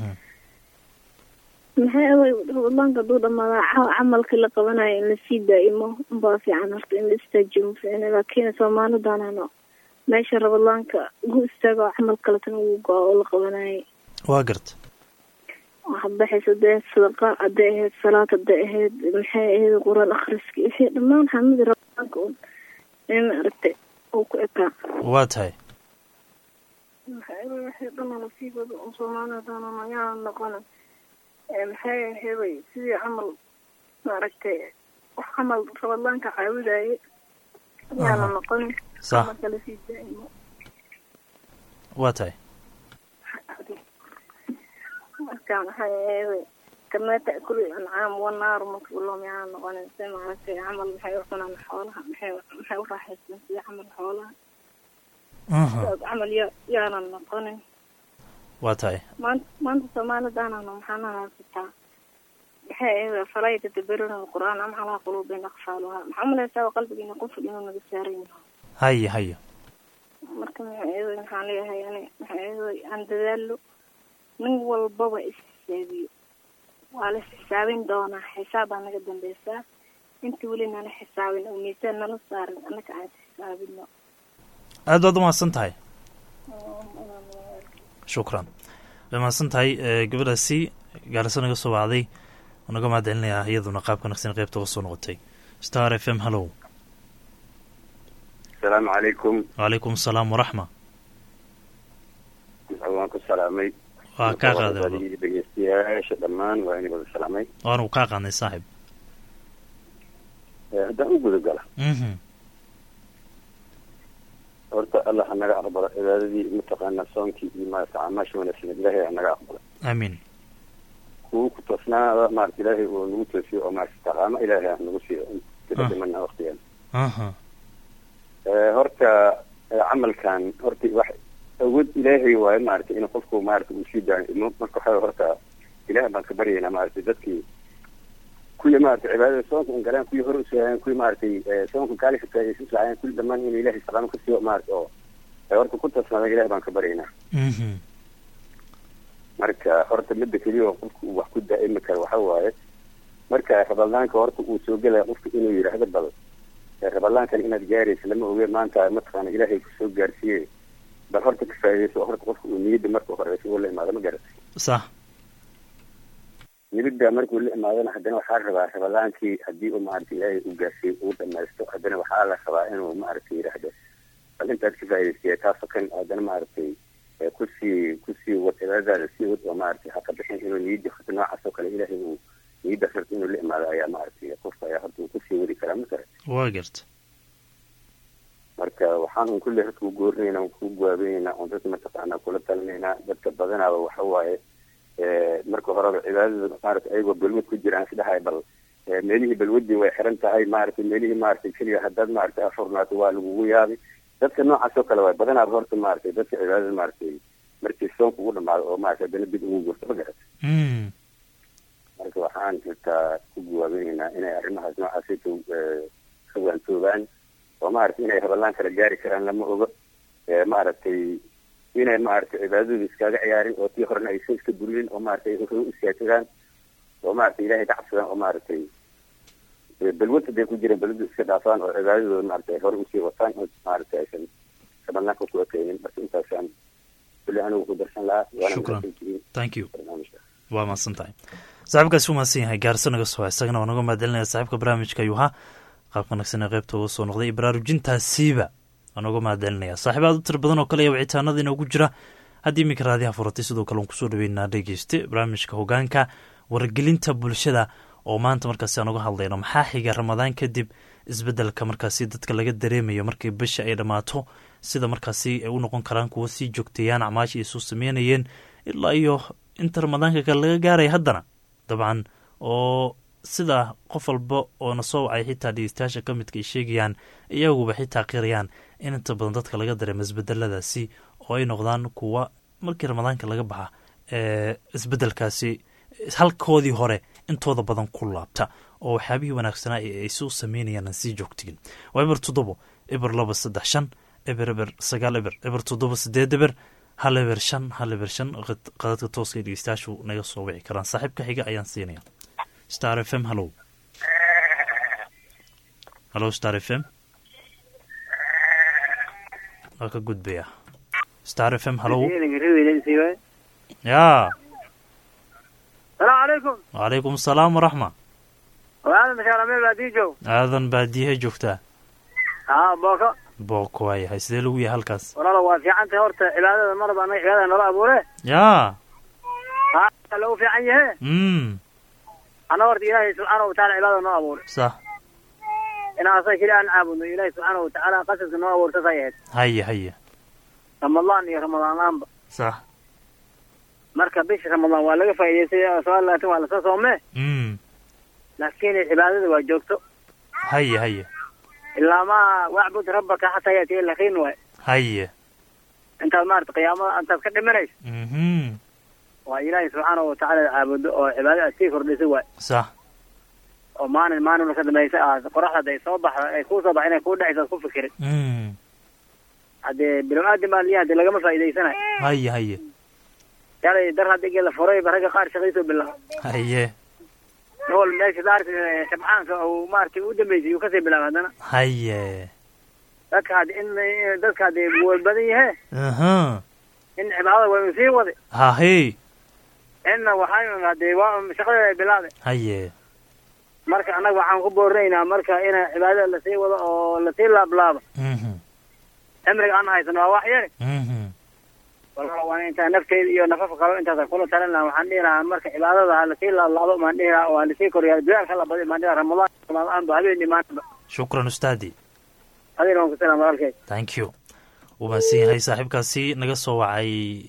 maxay away ramadaanka hadduu dhamaadaa camalka la qabanayo in lasii daa'imo unbaa fiican, horta in la istaajiyo mafiicna. laakiin soomaalidaanano meesha ramadaanka ugu istaago camal kaletana ugu go-a oo la qabanayay. waa garta. waxaad baxaysa hadday sadaqa, hadday ahayd salaad, hadday ahayd maxay ahayd quraan akhriski, wixii dhammaan xamidi ramadaanka un in aragtay uu ku ekaa. waa tahay. waxay dhanna nasiibada un soomaalidaanan ayaa noqona maxay ahayd sidii camal maaragtay wax camal ramadaanka caawidaaye ayaana noqon. sax. kala sii daa'imo. waa tahay. marka maxay ahayd كما تأكل الأنعام والنار مكلهم يعني نقول سمع في عمل حيوحنا حولها حيوح في عمل حولها عمل يانا نقول واتاي ما أنت سمعنا دانا نمحنا ستة بحي فلا يتدبرون القرآن أم على قلوبنا أقفالها محمد يساوي قلبك إن يقول في الإنه بسارين هيا marka waxaan leeyahay aan dadaalo nin walbaba isxisaabiyo waa la xisaabin doonaa xisaabaa naga dambaysaa intii weli nala xisaabin oo miisaan nala saarin annaka aan xisaabino aad baad umahadsan tahay shukran way mahadsan tahay gabadhaasi gaarisa naga soo wacday naga mahadcelinayaa iyaduna qaabka naqsin qaybta uga soo noqotay Star FM hello السلام عليكم. وعليكم السلام ورحمة. وعليكم السلام. وكاغا هذا. بجستيا شدمان وعيني بدو السلامي. وأنا وكاغا عن الصاحب. ده أقول قال. ورت الله أنا أقبل إذا ذي متقنا صانكي ما تعمش من السنة الله أنا أقبل. آمين. هو كتصنع مع الله ونوت في ومع استقامة إلهي نوصي كده من وقتين. horta camalkan horta wax awood ilaahay waa maartay in qofku maartay uu sii daayo marka waxa horta ilaahay baan ka baryaynaa maartay dadkii kuwa maartay cibaadada soonka galaan kuwa hor u saayan kuwa maartay soonka kale ka taayay saayan kuwa dhamaan in ilaahay salaam ka siiyo maartay oo horta ku tasnaa ilaahay baan ka baryaynaa marka horta midda kaliya qofku wax ku daa'imi karo waxa waaye marka rabadaanka horta uu soo galay qofku inuu yiraahdo bal rabadaankan inaad gaarayso lama oge maanta mataqaana ilaahay ku soo gaarsiiyay bal horta ka faa'iideyso horta qofku uu niyada marka hore uu la imaado ma garatay صح niyada markuu la imaadana haddana waxaa rabaa rabadaankii haddii uu maartay ilaahay uu gaarsiiyo uu dhammaysto haddana waxaa la rabaa inuu maartay yiraahdo bal intaad ka faa'iideysay taasoo kan haddana maartay kusii wadaadaada sii wad oo maartay ha ka bixin inuu niyada horta noocaas oo kale ilaahay uu niyada horta inuu la imaado ayaa maartay qofka ayaa horta kusii wadi karaa ma garatay waa garta marka waxaan kulli ku goornayna ku gaabeeyna oo dadka mataqaana kula talnayna dadka badanaaba waxa waaye marka hore cibaadada maartay ayagoo balwad ku jiraan sidahay bal meelihii balwadii way xiran tahay maartay meelihii maartay kaliya haddaad maartay afurnaato waa lagugu yaabay dadka noocaas oo kale way badanaaba horta maartay dadka cibaadada maartay markii soonku ugu dhamaado oo maartay dana dib ugu gurto ma garatay marka waxaan xitaa ku gaabeeyna inay arrimahaas noocaas ka waantoobaan oo maartay inay habalaan kala gaari karaan lama oga maartay inay maartay cibaadadu iskaga ciyaarin oo tii horena ay iska buriyeen oo maartay ay u iskaatadaan oo maartay ilaahay ka cabsadaan oo maartay balwada ay ku jireen balwada iska dhaafaan oo cibaadadu maartay hore u sii wataan oo maartay aysan habalaan ku ekeenin marka intaasaan kulli anigu ku darsan lahaa shukran thank you waa mahadsantahay saaxiibkaasi wuu mahadsan yahay gaarso naga soo isagana waa naga mahadcelinaya saaxiibka barnaamijka ayuu ahaa qaabka nagsan qaybta uga soo noqday baraarujintaasiiba waan uga mahadcelinaya saaxiib aad u tir badan oo kale ayaa wicitaanada inoogu jira haddii iminka raadiyaha furatay sidoo kale aan kusoo dhaweynaa dhegeyste barnaamijka hogaanka wargelinta bulshada oo maanta markaasi aan uga hadlayno maxaa xiga ramadaan kadib isbedelka markaasi dadka laga dareemayo markii bisha ay dhammaato sida markaasi ay u noqon karaan kuwa sii joogteeyaan acmaasha ay soo sameynayeen ilaa iyo inta ramadaanka kale laga gaaray haddana dabcan oo sida qof walba oo na soo wacay xitaa dhegeystayaasha ka midka ay sheegayaan iyaguba xitaa qirayaan in inta badan dadka laga dareemo isbedeladaasi oo ay noqdaan kuwa markii ramadaanka laga baxa isbedelkaasi halkoodii hore intooda badan ku laabta oo waxyaabihii wanaagsanaa ay soo sameynayaan aan sii joogtiin waa eber 7 eber 235 eber 9 eber 7 eber 1 eber 5 1 eber 5 qadadka tooska dhegeystayaashu naga soo wici karaan saaxiibka xiga ayaan siinaya Star FM hello hello Star FM aka gudbaya Star FM hello ya السلام عليكم. وعليكم السلام ورحمة. وأنا مشارع من باديجو. هذا باديه جوكتا. بوكو. بوكو هاي هيسدلوي هالكاس. والله لو في عنده هورت عبادة المرضى أنا عبادة نرى أبوره. يا. لو في عنده. أنا هورت إلهي سبحانه وتعالى عبادة نرى أبوره. صح. أنا أصلا كده أنا عابد إلهي سبحانه وتعالى قصص نرى أبوره تصيد. هيا. رمضان يا رمضان أنب. صح. marka bisha ramadaan waa laga faa'iidaystay soo laakiin waa lasoo soomee laakiin cibaadada waa joogto haye ilaa ma wacbud rabbaka xataa yaatiya lakiin waay haye intaad maarata qiyaamada intaad ka dhimanayso waa ilaahay subxaanahu watacaala caabudo oo cibaadada sii kordhisay waay sax oo maalin ka dambaysa aad qoraxda ay soo baxdo ay kuu soo baxdo inay kuu dhacayso aad ku fikirin haddee bilow aadam baa liya hadee lagama faa'iidaysanayo haye yalay dar haddii la furay ba ragga qaar shaqaysoo bilaabo haye nool meesha daarta shabcaanka uu maaragtay u dambeysay yuu kasii bilaaba haddana haye dadka haddee way badan yahe in cibaadada waynu sii waday hahe inna waxay haddee waa shaqadeeda ay bilaaday haye marka annaga waxaan ku boorinaynaa marka in cibaadada lasii wado oo lasii laablaabo cimriga aan haysano waa wax yari walaal waan intaa nafteyda iyo nafafka kale intaas kula talin lahaa waxaan dhihi lahaa marka cibaadada ha lasii laablaabo maan dhihi lahaa oo ha lasii koriyaa dadaalka la badi maan dhihi lahaa ramadaan ba habeenii maantaba shukran ustaadi adina waan ku salaam walaalkay thank you wuu mahadsan yahay saaxiibkaasi naga soo wacay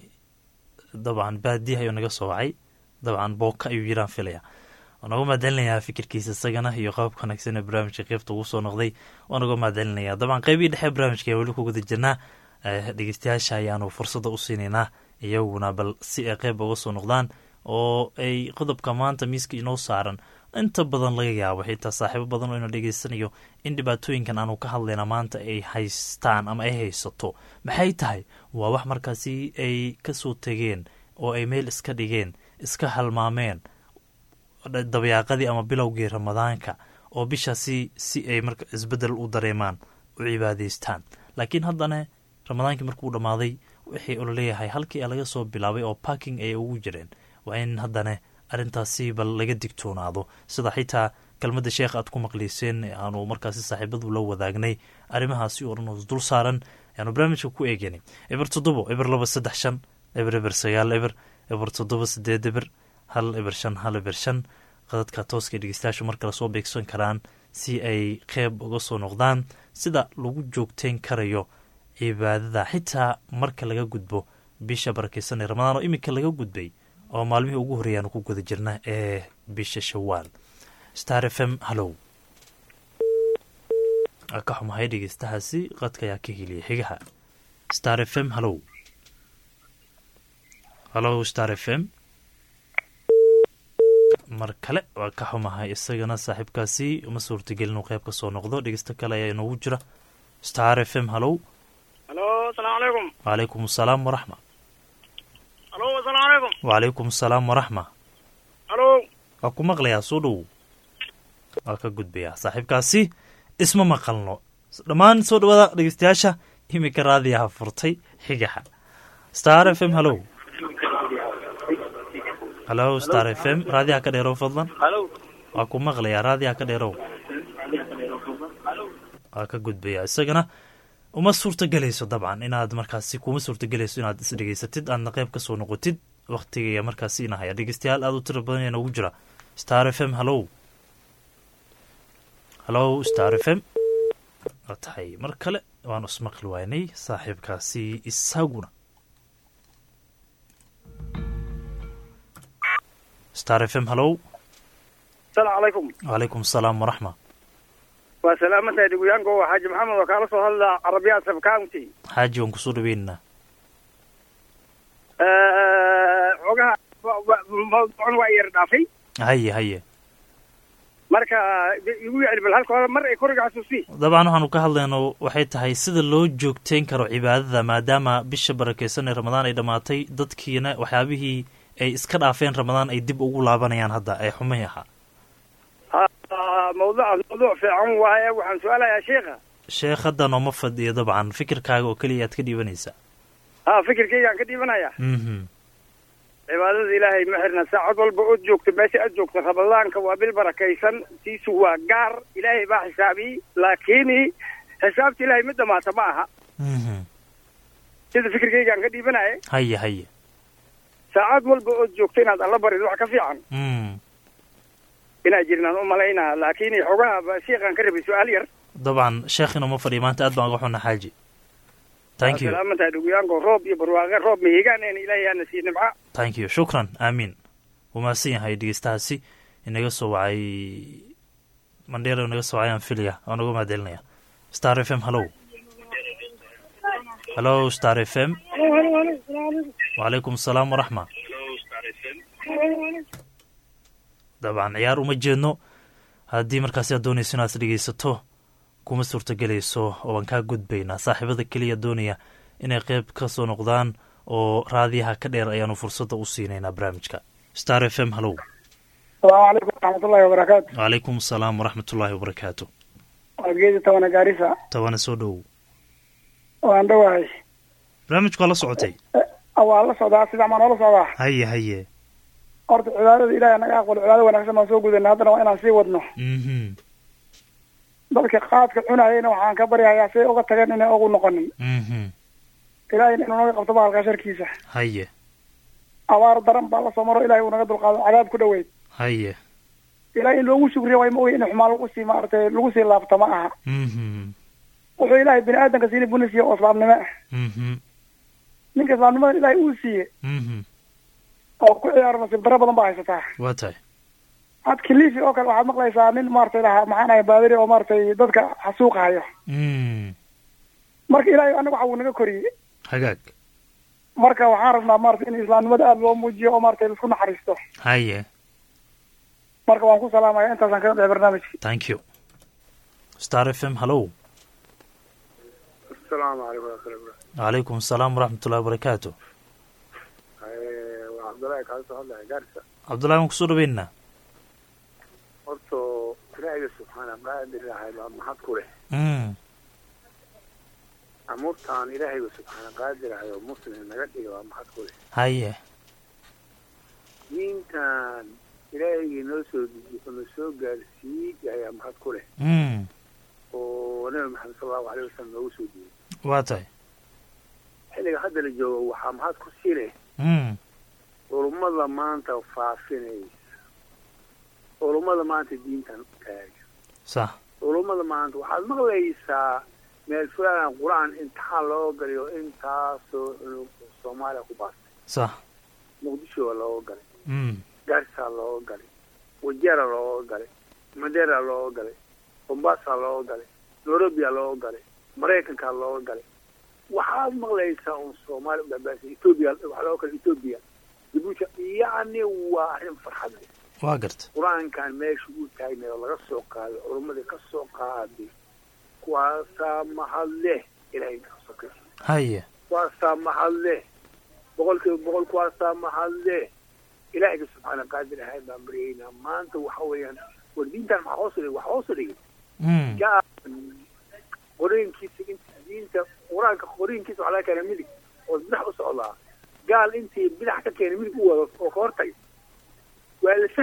dabcan baadiyaha ayuu naga soo wacay dabcan booka ayuu yiraan filaya waan uga mahadcelinayaa fikirkiisa isagana iyo qaabka wanaagsan ee barnaamijka qeybta ugu soo noqday waan uga mahadcelinayaa dabcan qeybihii dhexe barnaamijka ayaa weli ku guda jirnaa dhegeystayaasha ayaanu fursadda u siinaynaa iyaguna bal si ay qeyb uga soo noqdaan oo ay qodobka maanta miiska inoo saaran inta badan laga yaabo xitaa saaxiibo badan oo ina dhegeysanayo in dhibaatooyinkan aanu ka hadlayna maanta ay haystaan ama ay haysato maxay tahay waa wax markaasi ay kasoo tegeen oo ay meel iska dhigeen iska halmaameen dabayaaqadii ama bilowgii ramadaanka oo bishaasi si ay marka isbedel u dareemaan u cibaadaystaan laakiin haddana ramadaankii markuu dhammaaday wixii ololeeyahay halkii laga soo bilaabay oo parking ay ugu jireen waa in haddana arrintaasi bal laga digtoonaado sida xitaa kelmadda sheekh aad ku maqlayseen aanu markaasi saaxiibadu la wadaagnay arrimahaasi oo dhan oo dul saaran ayaanu barnaamijka ku eeganay eber 7 eber 235 eber 9 eber 7 eber 1 eber 5 1 eber 5 qadadka tooska dhegeystayaashu mar kale soo beegsan karaan si ay qeyb uga soo noqdaan sida lagu joogteyn karayo cibaadada xitaa marka laga gudbo bisha barakeysan ee ramadaan oo iminka laga gudbay oo maalmihii ugu horreeyaanu ku guda jirna ee bisha shawaal star f m hallow ka xumahay dhegeystahaasi qadka ayaa ka heliyay xigaha star f m hallow star f m mar kale waa ka xumahay isagana saaxiibkaasi uma suurtagelin inuu qeyb ka soo noqdo dhegeysto kale ayaa inoogu jira star f m hallow asalaamu calaykum wacalaykum asalaam waraxma asalaamu calaykum wacalaykum asalaam waraxma waa ku maqlayaa soo dhow waa ka gudbayaa saaxiibkaasi isma maqalno dhammaan soo dhawaada dhegeystayaasha iminka raadiyaha furtay xigaxa star f m hallow star f m raadiyaha ka dheerow fadlan waa ku maqlayaa raadiyaha ka dheerow waa ka gudbayaa isagana uma suurtagelayso dabcan inaad markaasi kuma suurtagelayso inaad isdhegeysatid aadna qeyb ka soo noqotid waktiga markaasi inahaya dhegeystayaal aada u tiro badan ayaa noogu jira star f m hallow star f m waa tahay mar kale waanu ismaqli waynay saaxiibkaasi isaguna star f m hallow asalaamu calaykum wacalaykum asalaam waraxma waa salaamatahay dhiguyaanka oo xaaji maxamed oo kaala soo hadlaa carabiyaad sab county xaaji waan kusoo dhaweynaynaa xogaha mawduucan waa yar dhaafay haye marka igu yacni bal halka hore mar ay koriga xasuusi dabcan waxaanu ka hadlayno waxay tahay sida loo joogteyn karo cibaadada maadaama bisha barakeysan ee ramadaan ay dhammaatay dadkiina waxyaabihii ay iska dhaafeen ramadaan ay dib ugu laabanayaan hadda ee xumay ahaa mawduuc fiican waaye waxaan su-aalayaa sheekh hadda nooma fadhiyo dabcan fikirkaaga oo keliya aad ka dhiibanaysaa fikirkaygaan ka dhiibanaya cibaadada ilaahay ma xirna saacad walba ood joogto meesha aad joogto ramadaanka waa bil barakaysan tiisu waa gaar ilaahay baa xisaabiyey laakini xisaabta ilaahay mid dhamaata ma aha sida fikirkaygaan ka dhiibanaya haye saacad walba ood joogto inaad alla barid wax ka fiican inaa jirnaan u malaynaa laakini xogaha sheekhaan ka rabay su-aal yar dabcan sheekh inuma fadhiyo maanta aad baan uga xunna xaaji thank you salaamata dhuguyaanko roob iyo barwaaqo roob mihigaan in ilaahay ana sii nimca thank you shukran aamin wamaasan yahay dhegeystahaasi inaga soo wacay mandheera inaga soo wacay aan filaya waan uga mahadcelinaya star f m hello star f m وعليكم السلام ورحمة dabcan ciyaar uma jeedno haddii markaasi aad doonayso inaad dhegeysato kuma suurtagelayso oo waan kaa gudbaynaa saaxiibada keliya doonaya inay qeyb ka soo noqdaan oo raadiyaha ka dheer ayaanu fursadda u siinaynaa barnaamijka star f m hello asalaamu calaykum waraxmatullahi wabarakaatu wacalaykum asalaam waraxmatullaahi wabarakaatu geedi tabana gaarisa tabana soo dhowow waan dhowahay barnaamijku waa la socotay waa la socdaa sida maan oola socdaa haye horta cibaadada ilaahay naga aqbalo cibaado wanaagsan baan soo gudana haddana waa inaan sii wadno dadka qaadka cunayayna waxaan ka baryahayaa siday uga tageen inay ugu noqonin ilaahayna inuu naga qabto bahalkaa sharkiisa haye abaar daran baa lasoo maro ilahay uu naga dulqaado cadaab ku dhaweyd haye ilahay in loogu shukriya way ma ogay in xumaan lagu sii maaragtay lagu sii laabta ma aha wuxuu ilaahay bini aadamka siini buni siiye oo islaamnimo ah ninka islaamnimada ilaahay uu siiye oo ku ciyaaro nasiib daro badan baa haysataa waa tahay had kilifi oo kale waxaad maqlaysaa nin maaragtay lahaa maxaan ahay baadiri oo maaragtay dadka xasuuqa hayo marka ilaahay anaga waxa uu naga koriyey hagaag marka waxaan rabnaa maaragtay in islaamnimada aada loo muujiyo oo maaragtay laisku naxariisto haye marka waan ku salaamaya intaasaan kaga dhexay barnaamijka thank you star f m hello السلام عليكم ورحمة الله وبركاته. وعليكم السلام ورحمة الله وبركاته. عبد الله كان سؤال جالسة. عبد الله مقصود بيننا. قلتو إلهي سبحانه ما أدري هاي ما حد كله. أمورتان إلهي سبحانه قادر هاي مسلم نجدي وما حد كله. هاي. دين كان إلهي نسوق جالسي هاي ما حد كله. ونبي محمد صلى الله عليه وسلم وسودي واتاي xilliga hadda la joogo waxaa mahad ku siilay ulumada maanta faafinaysa ulumada maanta diintan taaga sax ulumada maanta waxaad maqlaysaa meel fulaan quraan imtixaan loo galiyo intaasoo Soomaaliya ku baastay sax muqdisho loo galay Garissa loo galay Wajir loo galay Mandera loo galay Mombasa loo galay Nairobi loo galay Mareykanka loo galay waxaad maqlaysaa oo Soomaali u dhabaasay Ethiopia waxa loo kala Ethiopia Djibouti yani waa arrin farxad leh waa garta quraankan meesha uu taagay oo laga soo qaaday culimada ka soo qaaday kuwaasa mahad leh ilaahay ka soo qaaday haye kuwaasa mahad leh boqol kuwaasa mahad leh ilaahay subhanahu qaadir ahay baan bariyayna maanta waxa weeyaan wadiintan waxa hoos dhigay qoreenkiisa diinta quraanka qoreenkiisa waxa laga keenay midig oo bidix u socdaa gaal intii bidix ka keenay midig u wado oo ka hortay waa la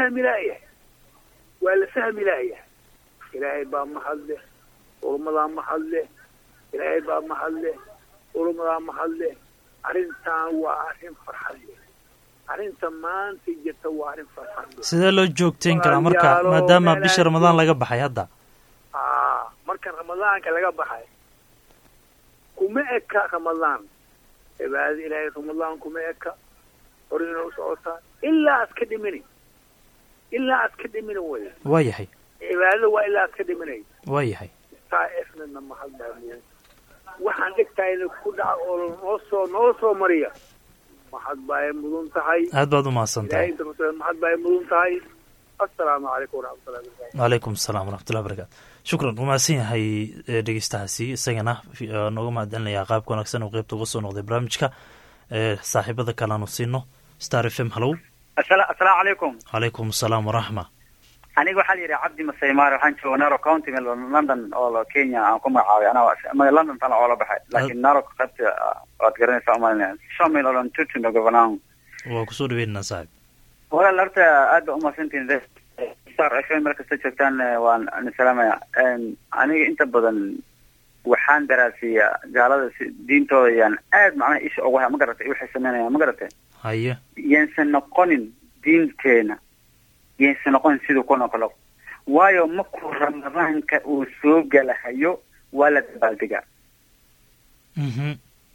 fahmi laaya ilaahay baa mahad leh ulumada mahad leh ilaahay baa mahad leh ulumada mahad leh arrintan waa arrin farxad leh arrinta maanta jirta waa arrin farxad leh sidee loo joogteen karaa marka maadaama bisha Ramadaan laga baxay hadda marka Ramadaanka laga baxay kuma eka Ramadaan cibaadada ilaahay Ramadaan kuma eka orino socota ilaa aska dhimini way yahay cibaadada waa ilaa aska dhiminay way yahay taa'ifna mahad baa waxaan dhigtayna ku dhac oo noo soo mariya mahad baa mudan tahay aad baad u mahadsantahay mahad baa mudan tahay assalaamu calaykum waraxmatullahi wabarakaatu وعليكم السلام ورحمة الله وبركاته شكرا وماسين هاي dhegeystahaasi isagana nooga mahadcelinayaa qaabka wanaagsan oo qaybta uga soo noqday barnaamijka saaxiibada kale aanu siino Star FM hello assalaamu calaykum وعليكم السلام ورحمة aniga waxaa la yidhi cabdi masaymaar waxaan joogaa Narok County London oo Kenya aan ku magacaabay ana London tan oo la baxay laakiin Narok qaybta waad garanaysaa Soomaaliya Shamil oo intuu gobanaan waa ku soo dhaweynaa saaxiib walaal horta aad u mahadsantiin Star FM markasta joogtaan waan salaamaya aniga inta badan waxaan daraasiyaa gaalada diintooda yaan aad macna isha ugu ma garatay waxay sameynayaan ma garatay haye yeensan noqonin diinteena yeensan noqonin sidoo kuna kale waayo markuu Ramadaanka uu soo galahayo wala dabaaldiga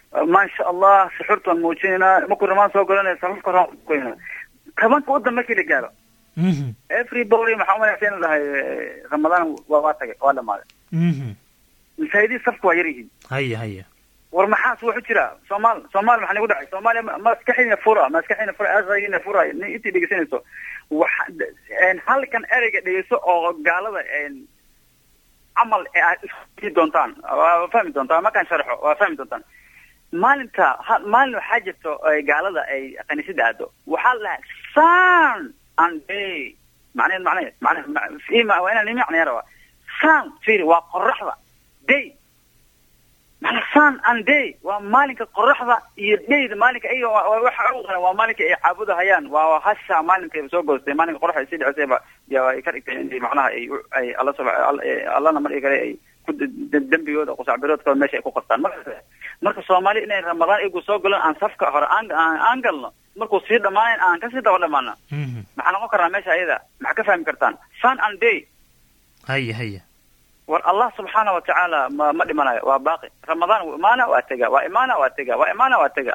ما شاء الله سحرت موجينا ما كنا ما سوقنا سلام كنا كمان قدام ما كي قالوا everybody محاولة فين رمضان وواتك ولا ما مسايدي صفق ويريه هيا ورمحاس وحجرة صومال محن يقول صومال ما سكحين فرة أصغرين فرة إنتي بيجسين سو إن هل كان أريج ديسو أو قالوا إن عمل دونتان فهم دونتان ما كان شرحه فهم دونتان مال حاجة قالوا أي قنيسة هذا وحلا سان عندي معناه في ما وين اللي معناه روا سان في وقرحة دي معناه سان عندي ومالك قرحة يدي مالك أيه وحوغنا ومالك عبده هيان وهسا مالك يسوق مالك قرحة يصير عسيبة يا يكرك عندي معناها أي الله سبحانه الله نمر يقرأ كود دم بيودا قصع بيودا كل ماشي يكون قصان مركز سومالي إن رمضان يقول سوق لنا عن صفقة هر أنقلنا مركز سيد دمائن عن كسيد ولا مانا معنا مكرر ماشي هذا مع كفاهم كرتان سان عندي هيا والله سبحانه وتعالى ما دمنا وباقي رمضان وإيمانه وأتجا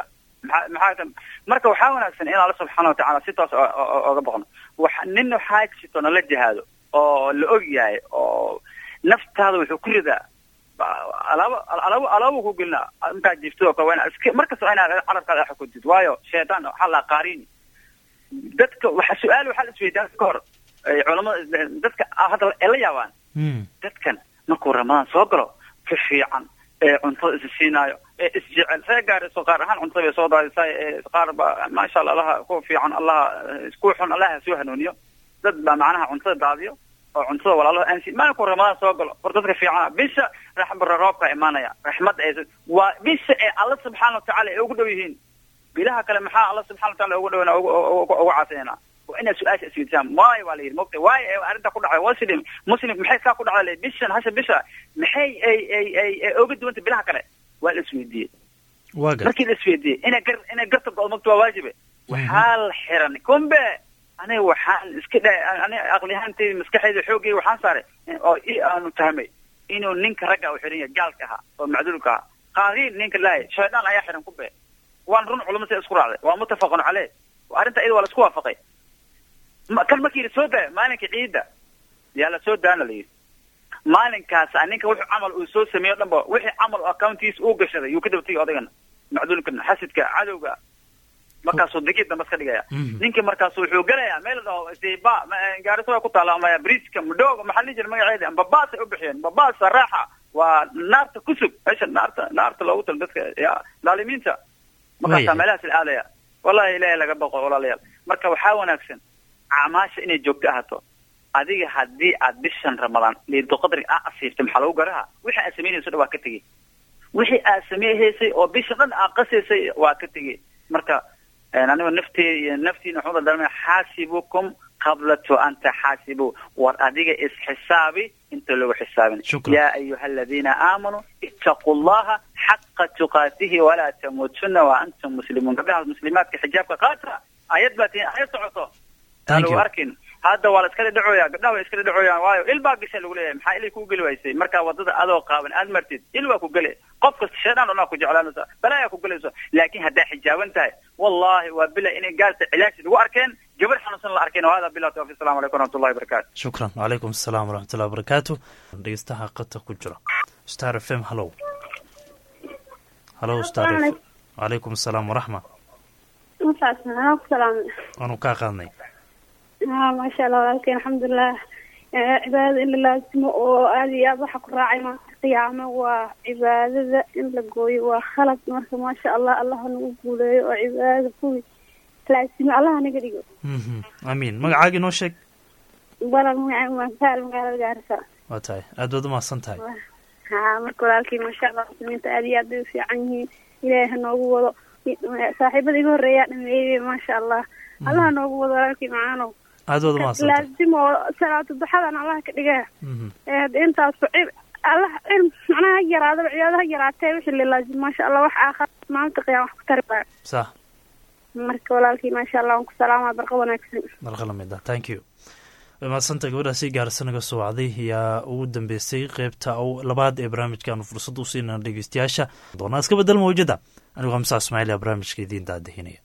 مركز وحاولنا سنين الله سبحانه وتعالى ستة أقبضنا وحننه حاجة ستة نلجي هذا أو الأجياء أو نفس هذا وكل ذا ألو قلنا أنت جفتوه كوين مركز أنا عرف كذا حكوت وايو شيطان حلا قارين دتك وحسؤال وحل سويدان كور علماء دتك هذا اللي يوان دتك نقول رمضان صقره كفي عن عنصر السينايو اسجعل سيجار سقارهان عنصر صودا سقار ما شاء الله لها كوفي عن الله كوحن الله سوهنونيو ضد معناها عنصر داديو عنصر والله أنسي ما نقول رمضان صقره فرضتك في عام بيش رحم الرب كإيمانيا رحمة إيز وبيش الله سبحانه وتعالى يقدر يهين بلها كلام حا الله سبحانه وتعالى يقدر أو عسينا وإن سؤال سيدام واي والي المقطع واي أرد أقول على مسلم محي كأقول على بيش هسه بيش محي أي أقدر وأنت بلها كلام والأسودية لكن الأسودية أنا قرت المقطع واجبه وحال حرني كم به أنا وحال كده أنا أغلي هانتي مسكحي الحوقي وحان صار أو أنا تهمي إنه نينك رجع وحرية جالكها ومعدولكها قارين نينك لا شيطان لا يحرم كبه وان رن علماء سيذكر عليه ومتفق عليه وأنت إذا ولا سكوا فقي كان مكير سودة مالك عيدة يلا سودة أنا ليه مالك كاس أنك وح عمل أسوس سمية لما وح عمل أكاونتيس أوجش هذا يكتب تيجي أضيعنا معدولك حسيت كعدوك markaas oo digida maska dhigaya ninka markaas wuxuu galaya meel oo siiba gaariso ku taala ama bridge-ka mudooga maxalli jir magaceeda babaas u bixiyeen babaas raaxa waa naarta kusub aysan naarta loogu tal dadka ya daalimiinta markaas meelahaas ilaalaya wallahi ilaahay laga baqo walaalayaal marka waxa wanaagsan acmaasha inay joogto ahaato adiga hadii aad bishan ramadaan leedo qadri asiifta maxaa lagu garaha wixii aad sameynayso waa ka tagay wixii aad sameeysay oo bishan aad qasaysay waa ka tagay marka أنا نفتي نحوض دلنا حاسبكم قبل أن تحاسبوا وأديك إس حسابي أنت لو حسابنا يا أيها الذين آمنوا اتقوا الله حق تقاته ولا تموتن وأنتم مسلمون قبلها المسلمات كحجابك قاترة آيات باتين آيات عطو قالوا أركن هذا ولا اسكال دعويا قبلها اسكال دعويا وايو الباقي شيء لقوليه محا إلي كوغل ويسي مركا وضد أدو قابن أدمرتد إلوا كوغلي قفك الشيطان ولا كوجعلانو بلا كوغلي لكن هدا حجابن تاي والله وبلا إني قالت علاج وأركن جبر حنصن الأركن وهذا بالله توفيق. السلام عليكم ورحمة الله وبركاته. شكرا. وعليكم السلام ورحمة الله وبركاته. ديستها قد كجرا ستار فهم. هلو ستار. وعليكم السلام ورحمة. السلام. أنا كاقني. ما شاء الله ولكن الحمد لله عبادة إلا الله اسمه هذه أضحك راعي ما قيامة وعبادة إلا قوي وخلق ما شاء الله الله نقوله وعبادة قوي لا اسمه الله نقريه. آمين. ما عاقي نوشك. ولا مثال مقال الجارسة. وتاي أدود ما صنتاي. مركو لكن ما شاء الله من تأديات في عنه إليه نقوله صاحب ذي الرياء ما شاء الله الله نقوله لكن معانو. أدود ما صنتاي. لازم صلاة الضحى أنا الله كدقاه. أنت صعب الله معناها جرادة بعيادها جرادة وش اللي لازم ما شاء الله وح آخر ما انتقيا وح كتربع. صح. مركو لكن ما شاء الله ونك سلامة برقونا كسر. برقونا ميدا. Thank you. maasanta gabadhaasi gaarisa naga soo wacday ayaa ugu dambeysay qeybta labaad ee barnaamijkaanu fursad u siinana dhegeystayaasha doonaa iska bedel mawjada anigoo Musa Ismaaciil ee barnaamijka idiin daadahinaya.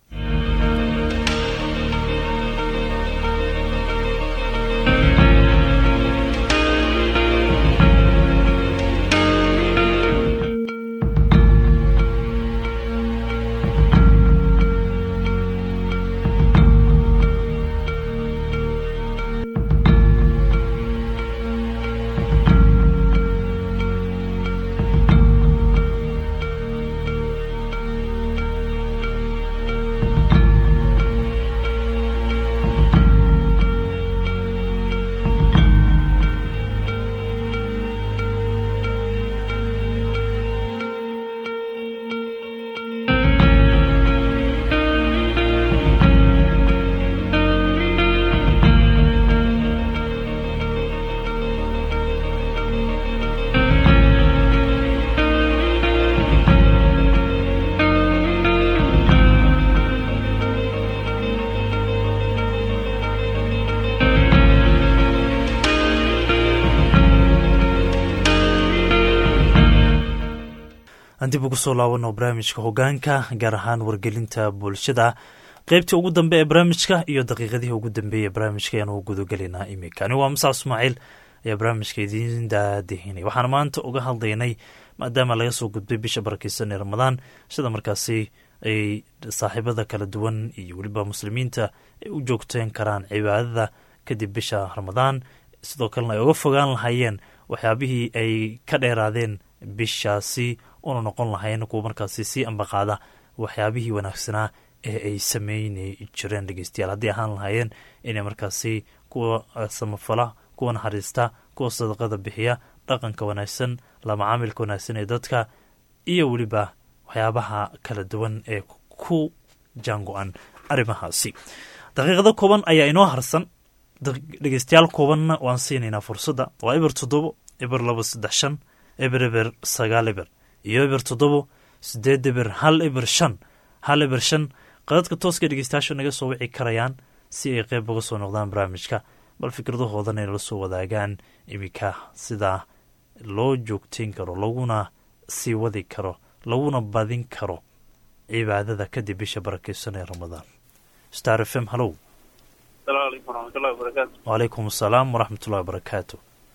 dib ugu soo laabano barnaamijka hogaanka gaar ahaan wargelinta bulshada qaybtii ugu dambe ee barnaamijka iyo daqiiqadii ugu dambeeyay ee barnaamijka ayaan ugu gudagalaynaa imika. Ani waa Musa Ismaaciil ayaa barnaamijka idiin daadihinay. waxaan maanta uga hadlaynay maadaama laga soo gudbay bisha barakeysan ee Ramadaan sida markaasi ay saaxiibada kala duwan iyo waliba muslimiinta ay u joogteen karaan cibaadada kadib bisha Ramadaan, sidoo kalena ay uga fogaan lahaayeen waxyaabihii ay ka dheeraadeen bishaasi una noqon lahayn kuwa markaasi si ambaqaada waxyaabihii wanaagsanaa ee ay sameynay jireen dhegeystayaal, haddii ahaan lahaayeen inay markaasi kuwa samafala, kuwa naxariista, kuwa sadaqada bixiya, dhaqanka wanaagsan, la macaamilka wanaagsan ee dadka iyo weliba waxyaabaha kala duwan ee ku jaango-an arrimahaasi. daqiiqado kooban ayaa inoo harsan dhegeystayaal koobanna waan siinaynaa fursadda. waa eber 7 eber 235 eber eber 9 eber iyo eber 7 8 eber 1 eber 5 1 eber 5 qadadka tooska dhegeystayaasha naga soo wici karayaan si ay qayb uga soo noqdaan barnaamijka, bal fikradahoodan ay la soo wadaagaan imika sida loo joogteyn karo, laguna sii wadi karo, laguna badin karo cibaadada kadib bisha barakeysan ee Ramadaan. Star FM, hello. السلام عليكم ورحمة الله وبركاته. وعليكم السلام ورحمة الله وبركاته.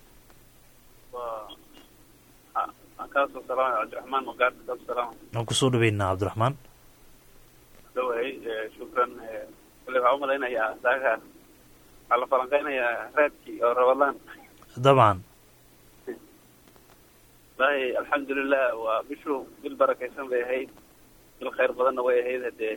كاسو السلام عبد الرحمن وقارد السلام. نقصد بيننا عبد الرحمن. شكرا كل عمر هنا يا ساعة على فرنسا يا راتكي أو رمضان. طبعا. باي الحمد لله وبشروا بالبركة سن هي بالخير بدنا ويا هي هدي.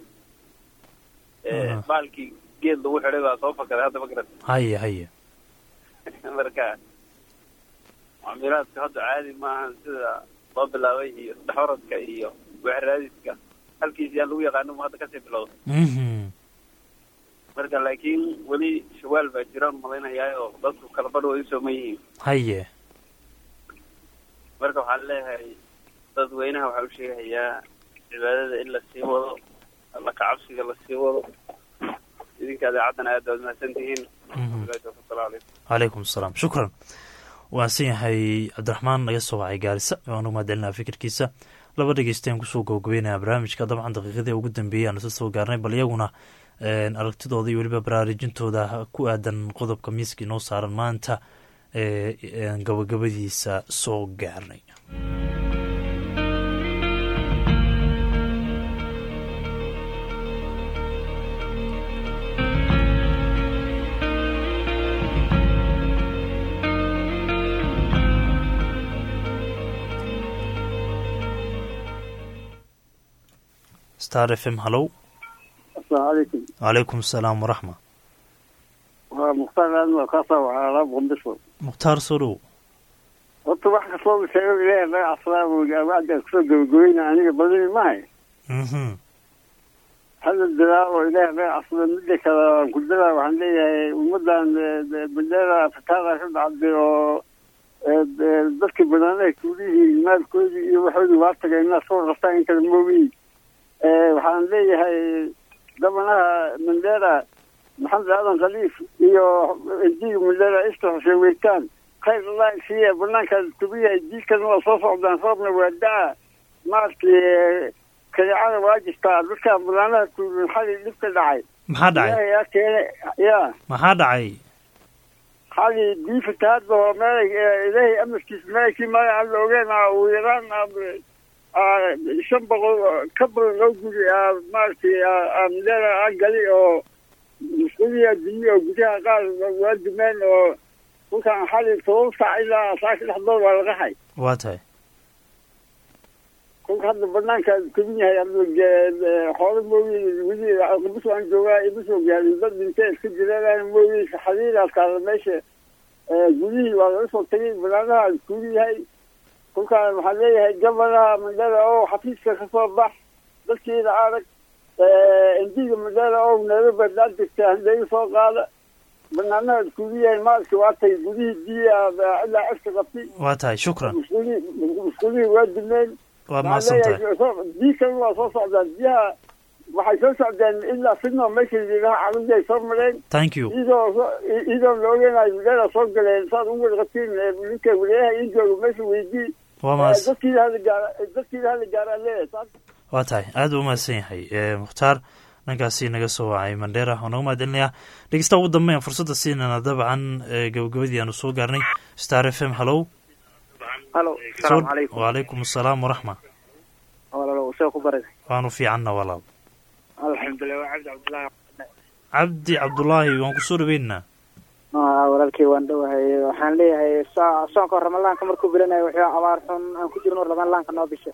بالكي جيل لو حريبا صوفا كذا هذا فكرة. هيا. مركا. عميرات هذا عادي ما سيدا طب لاوي دحورت كايو وعراديسك halkii si lagu yaqaan ma hadda ka sii bilowdo marka laakiin wali shawaal baa jiraan malaynayaa oo dadku kala badho ay soo meeyeen haye marka waxaan leeyahay dadweynaha waxa uu sheegayaa cibaadada in la sii wado, alla ka cabsiga la sii wado. idinka daacadana aad baad mahadsantihiin. Alaykum salaam. Shukran. waasiyahay Cabdiraxmaan naga soo wacay Gaarisa, waanu maadalnaa fikirkiisa. laba dhageysteen kusoo gowgabeynaya barnaamijka. dabcan daqiiqadii ugu dambeeyay aan soo gaarnay, bal iyaguna aragtidooda iyo weliba baraarujintooda ku aadan qodobka miiska inoo saaran maanta gabagabadiisa soo gaarnay. Star FM, hello. السلام عليكم. وعليكم السلام ورحمة. ومختار لأنه خاصة وعلى بندسو. مختار سرو. وطبعا خصوصا بسبب إليه لا أصلا وقاعد أقصد وقوينا عني بدل معي. هذا الدلاء وإليه لا أصلا مدك كلها وعندي ومدة بالليلة فتاة شد عبدي ذكي بنانيك وليه المال كله يوحد وعطك الناس صور رستان كالمومي. waxaan leeyahay dabanaha mandera maxamed aadan khaliif iyo diig mudada ista xuseen weytaan khayr allah siiya banaanka tubiyahay diigkana waa soo socdaan roobna waa da-a maaragtay kalicada waa jirtaa dadka banaanaha tuurin xali dhibka dhacay maxaa dhacay yaa keene ya maxaa dhacay xali diifata hadda oo meel ilaahay amarkiis meelkii magaca la ogeen ugu yaraan 500 ka badan loo guri maaragtay mudada gali oo مسؤولية الدنيا وجهها قال والد من وكان حالي توسع إلى ساعة الحضور والغحي. واتاي. كل هذا البرنامج كبير يعني حوار موي ودي بس عن جوا بس يعني ضد بنتين كده لا موي حليل أفكار ماشي جديد ولا رسول تاني بلادها كل هاي كل كان محلية هاي جبلها من ده أو حفيظ كصباح بس كده عارف indiga magaalada oo nala badalta handay soo qaada banana kuliya maalki waatay gudihii ilaa afka qabtay waatay shukran musuli wadmeen waa maasantay diikan waa soo socdaan biyaha waxay soo socdaan ilaa sidoo meeshii ilaha caawinay soo mareen thank you idoo loogeynay magaalada soo galeen saad ugu waqtiin ninka walaha injooga meeshii weydii waa maas dadkii hal gaarale waa tahay aad u mahadsan yahay mukhtaar ninkaasi naga soo wacay mandheera oo naga mahadcelinayaa dhegeysta ugu dambeyn fursadda siinana dabcan gabagabadii aanu soo gaarnay star f m hallow salaamu calaykum wacalaykum asalaam waraxma walaalow see ku baray waanu fiicanna walaal alxamdulilah waa cabdi cabdullaahi waan kusoo dhaweynaynaa walaalkay waan dhowahay waxaan leeyahay soonka ramadaanka markuu bilanayo wuxuu abaar xun aan ku jirno ramadaanka noo bisha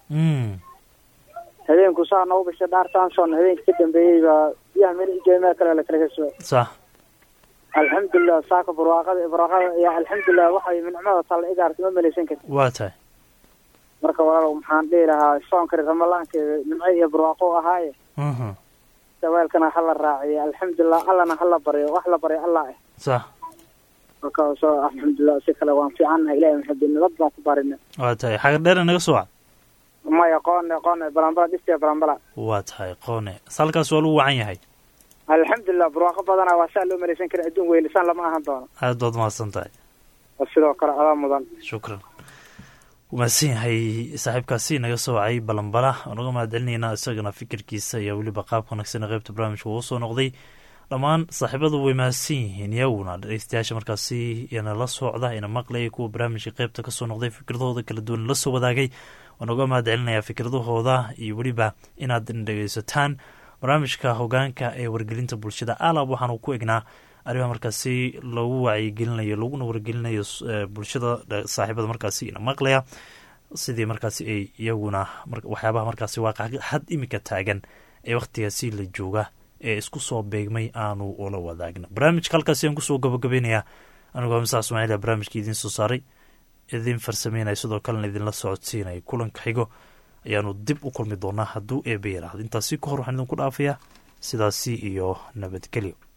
habeenku saa noo bisha dhaartaan soon habeenka ka dambeeyey baa biyaha meel ijeemaa kale la kala gasoo sax alxamdulilah saaka barwaaqada iyo alxamdulilah waxay nicmada tala igaarta ma malaysan karti waa tahay marka walaalow maxaan dhihi lahaa soonka ramadaanka nimco iyo barwaaqo ahaaye daweelkana hala raaciyo alxamdulilah allana hala baryo wax la baryo allah sax marka soo alxamdulilah si kale waan fiicannahay ilaahay maxamed nabad baan ku barina waa tahay xaga dheer naga soo wac maya qoone balambala dhistay balambala waa tahay qoone salkaas waa lagu wacan yahay alxamdulilah barwaaqo badana waa saa loo malaysan kara adduun weylisaan lama ahan doono aad baad mahadsan tahay sidoo kale adaa mudan shukran umahadsan yahay saaxiibkaasi naga soo wacay balambala naga mahadcelinaynaa isagana fikirkiisa iyo weliba qaabka wanaagsan qaybta barnaamijka uu soo noqday dhammaan saaxiibadu way mahadsan yihiin iyaguna dhegeystayaasha markaasi iyana la socda ina maqlaya kuwa barnaamijka qaybta kasoo noqday fikradahooda kala duwan la soo wadaagay waan uga mahadcelinayaa fikradahooda iyo weliba inaad dhegeysataan barnaamijka hogaanka ee wargelinta bulshada alab waxaanu ku egnaa arrimaha markaasi lagu wacyigelinayo laguna wargelinayo bulshada saaxiibada markaasi ina maqlaya sidii markaasi ay iyaguna waxyaabaha markaasi waaqac had imika taagan ee wakhtigaasi la jooga ee isku soo beegmay aanu ula wadaagna barnaamijka halkaasi aan kusoo gabagabeynayaa anigoo misaa ismaaciila barnaamijka idiin soo saaray idin farsameynaya sidoo kalena idinla socodsiinaya kulanka xigo ayaanu dib u kulmi doonaa hadduu eeba yaraahdo intaasi ka hor waxaan idinku dhaafayaa sidaasi iyo nabadgelyo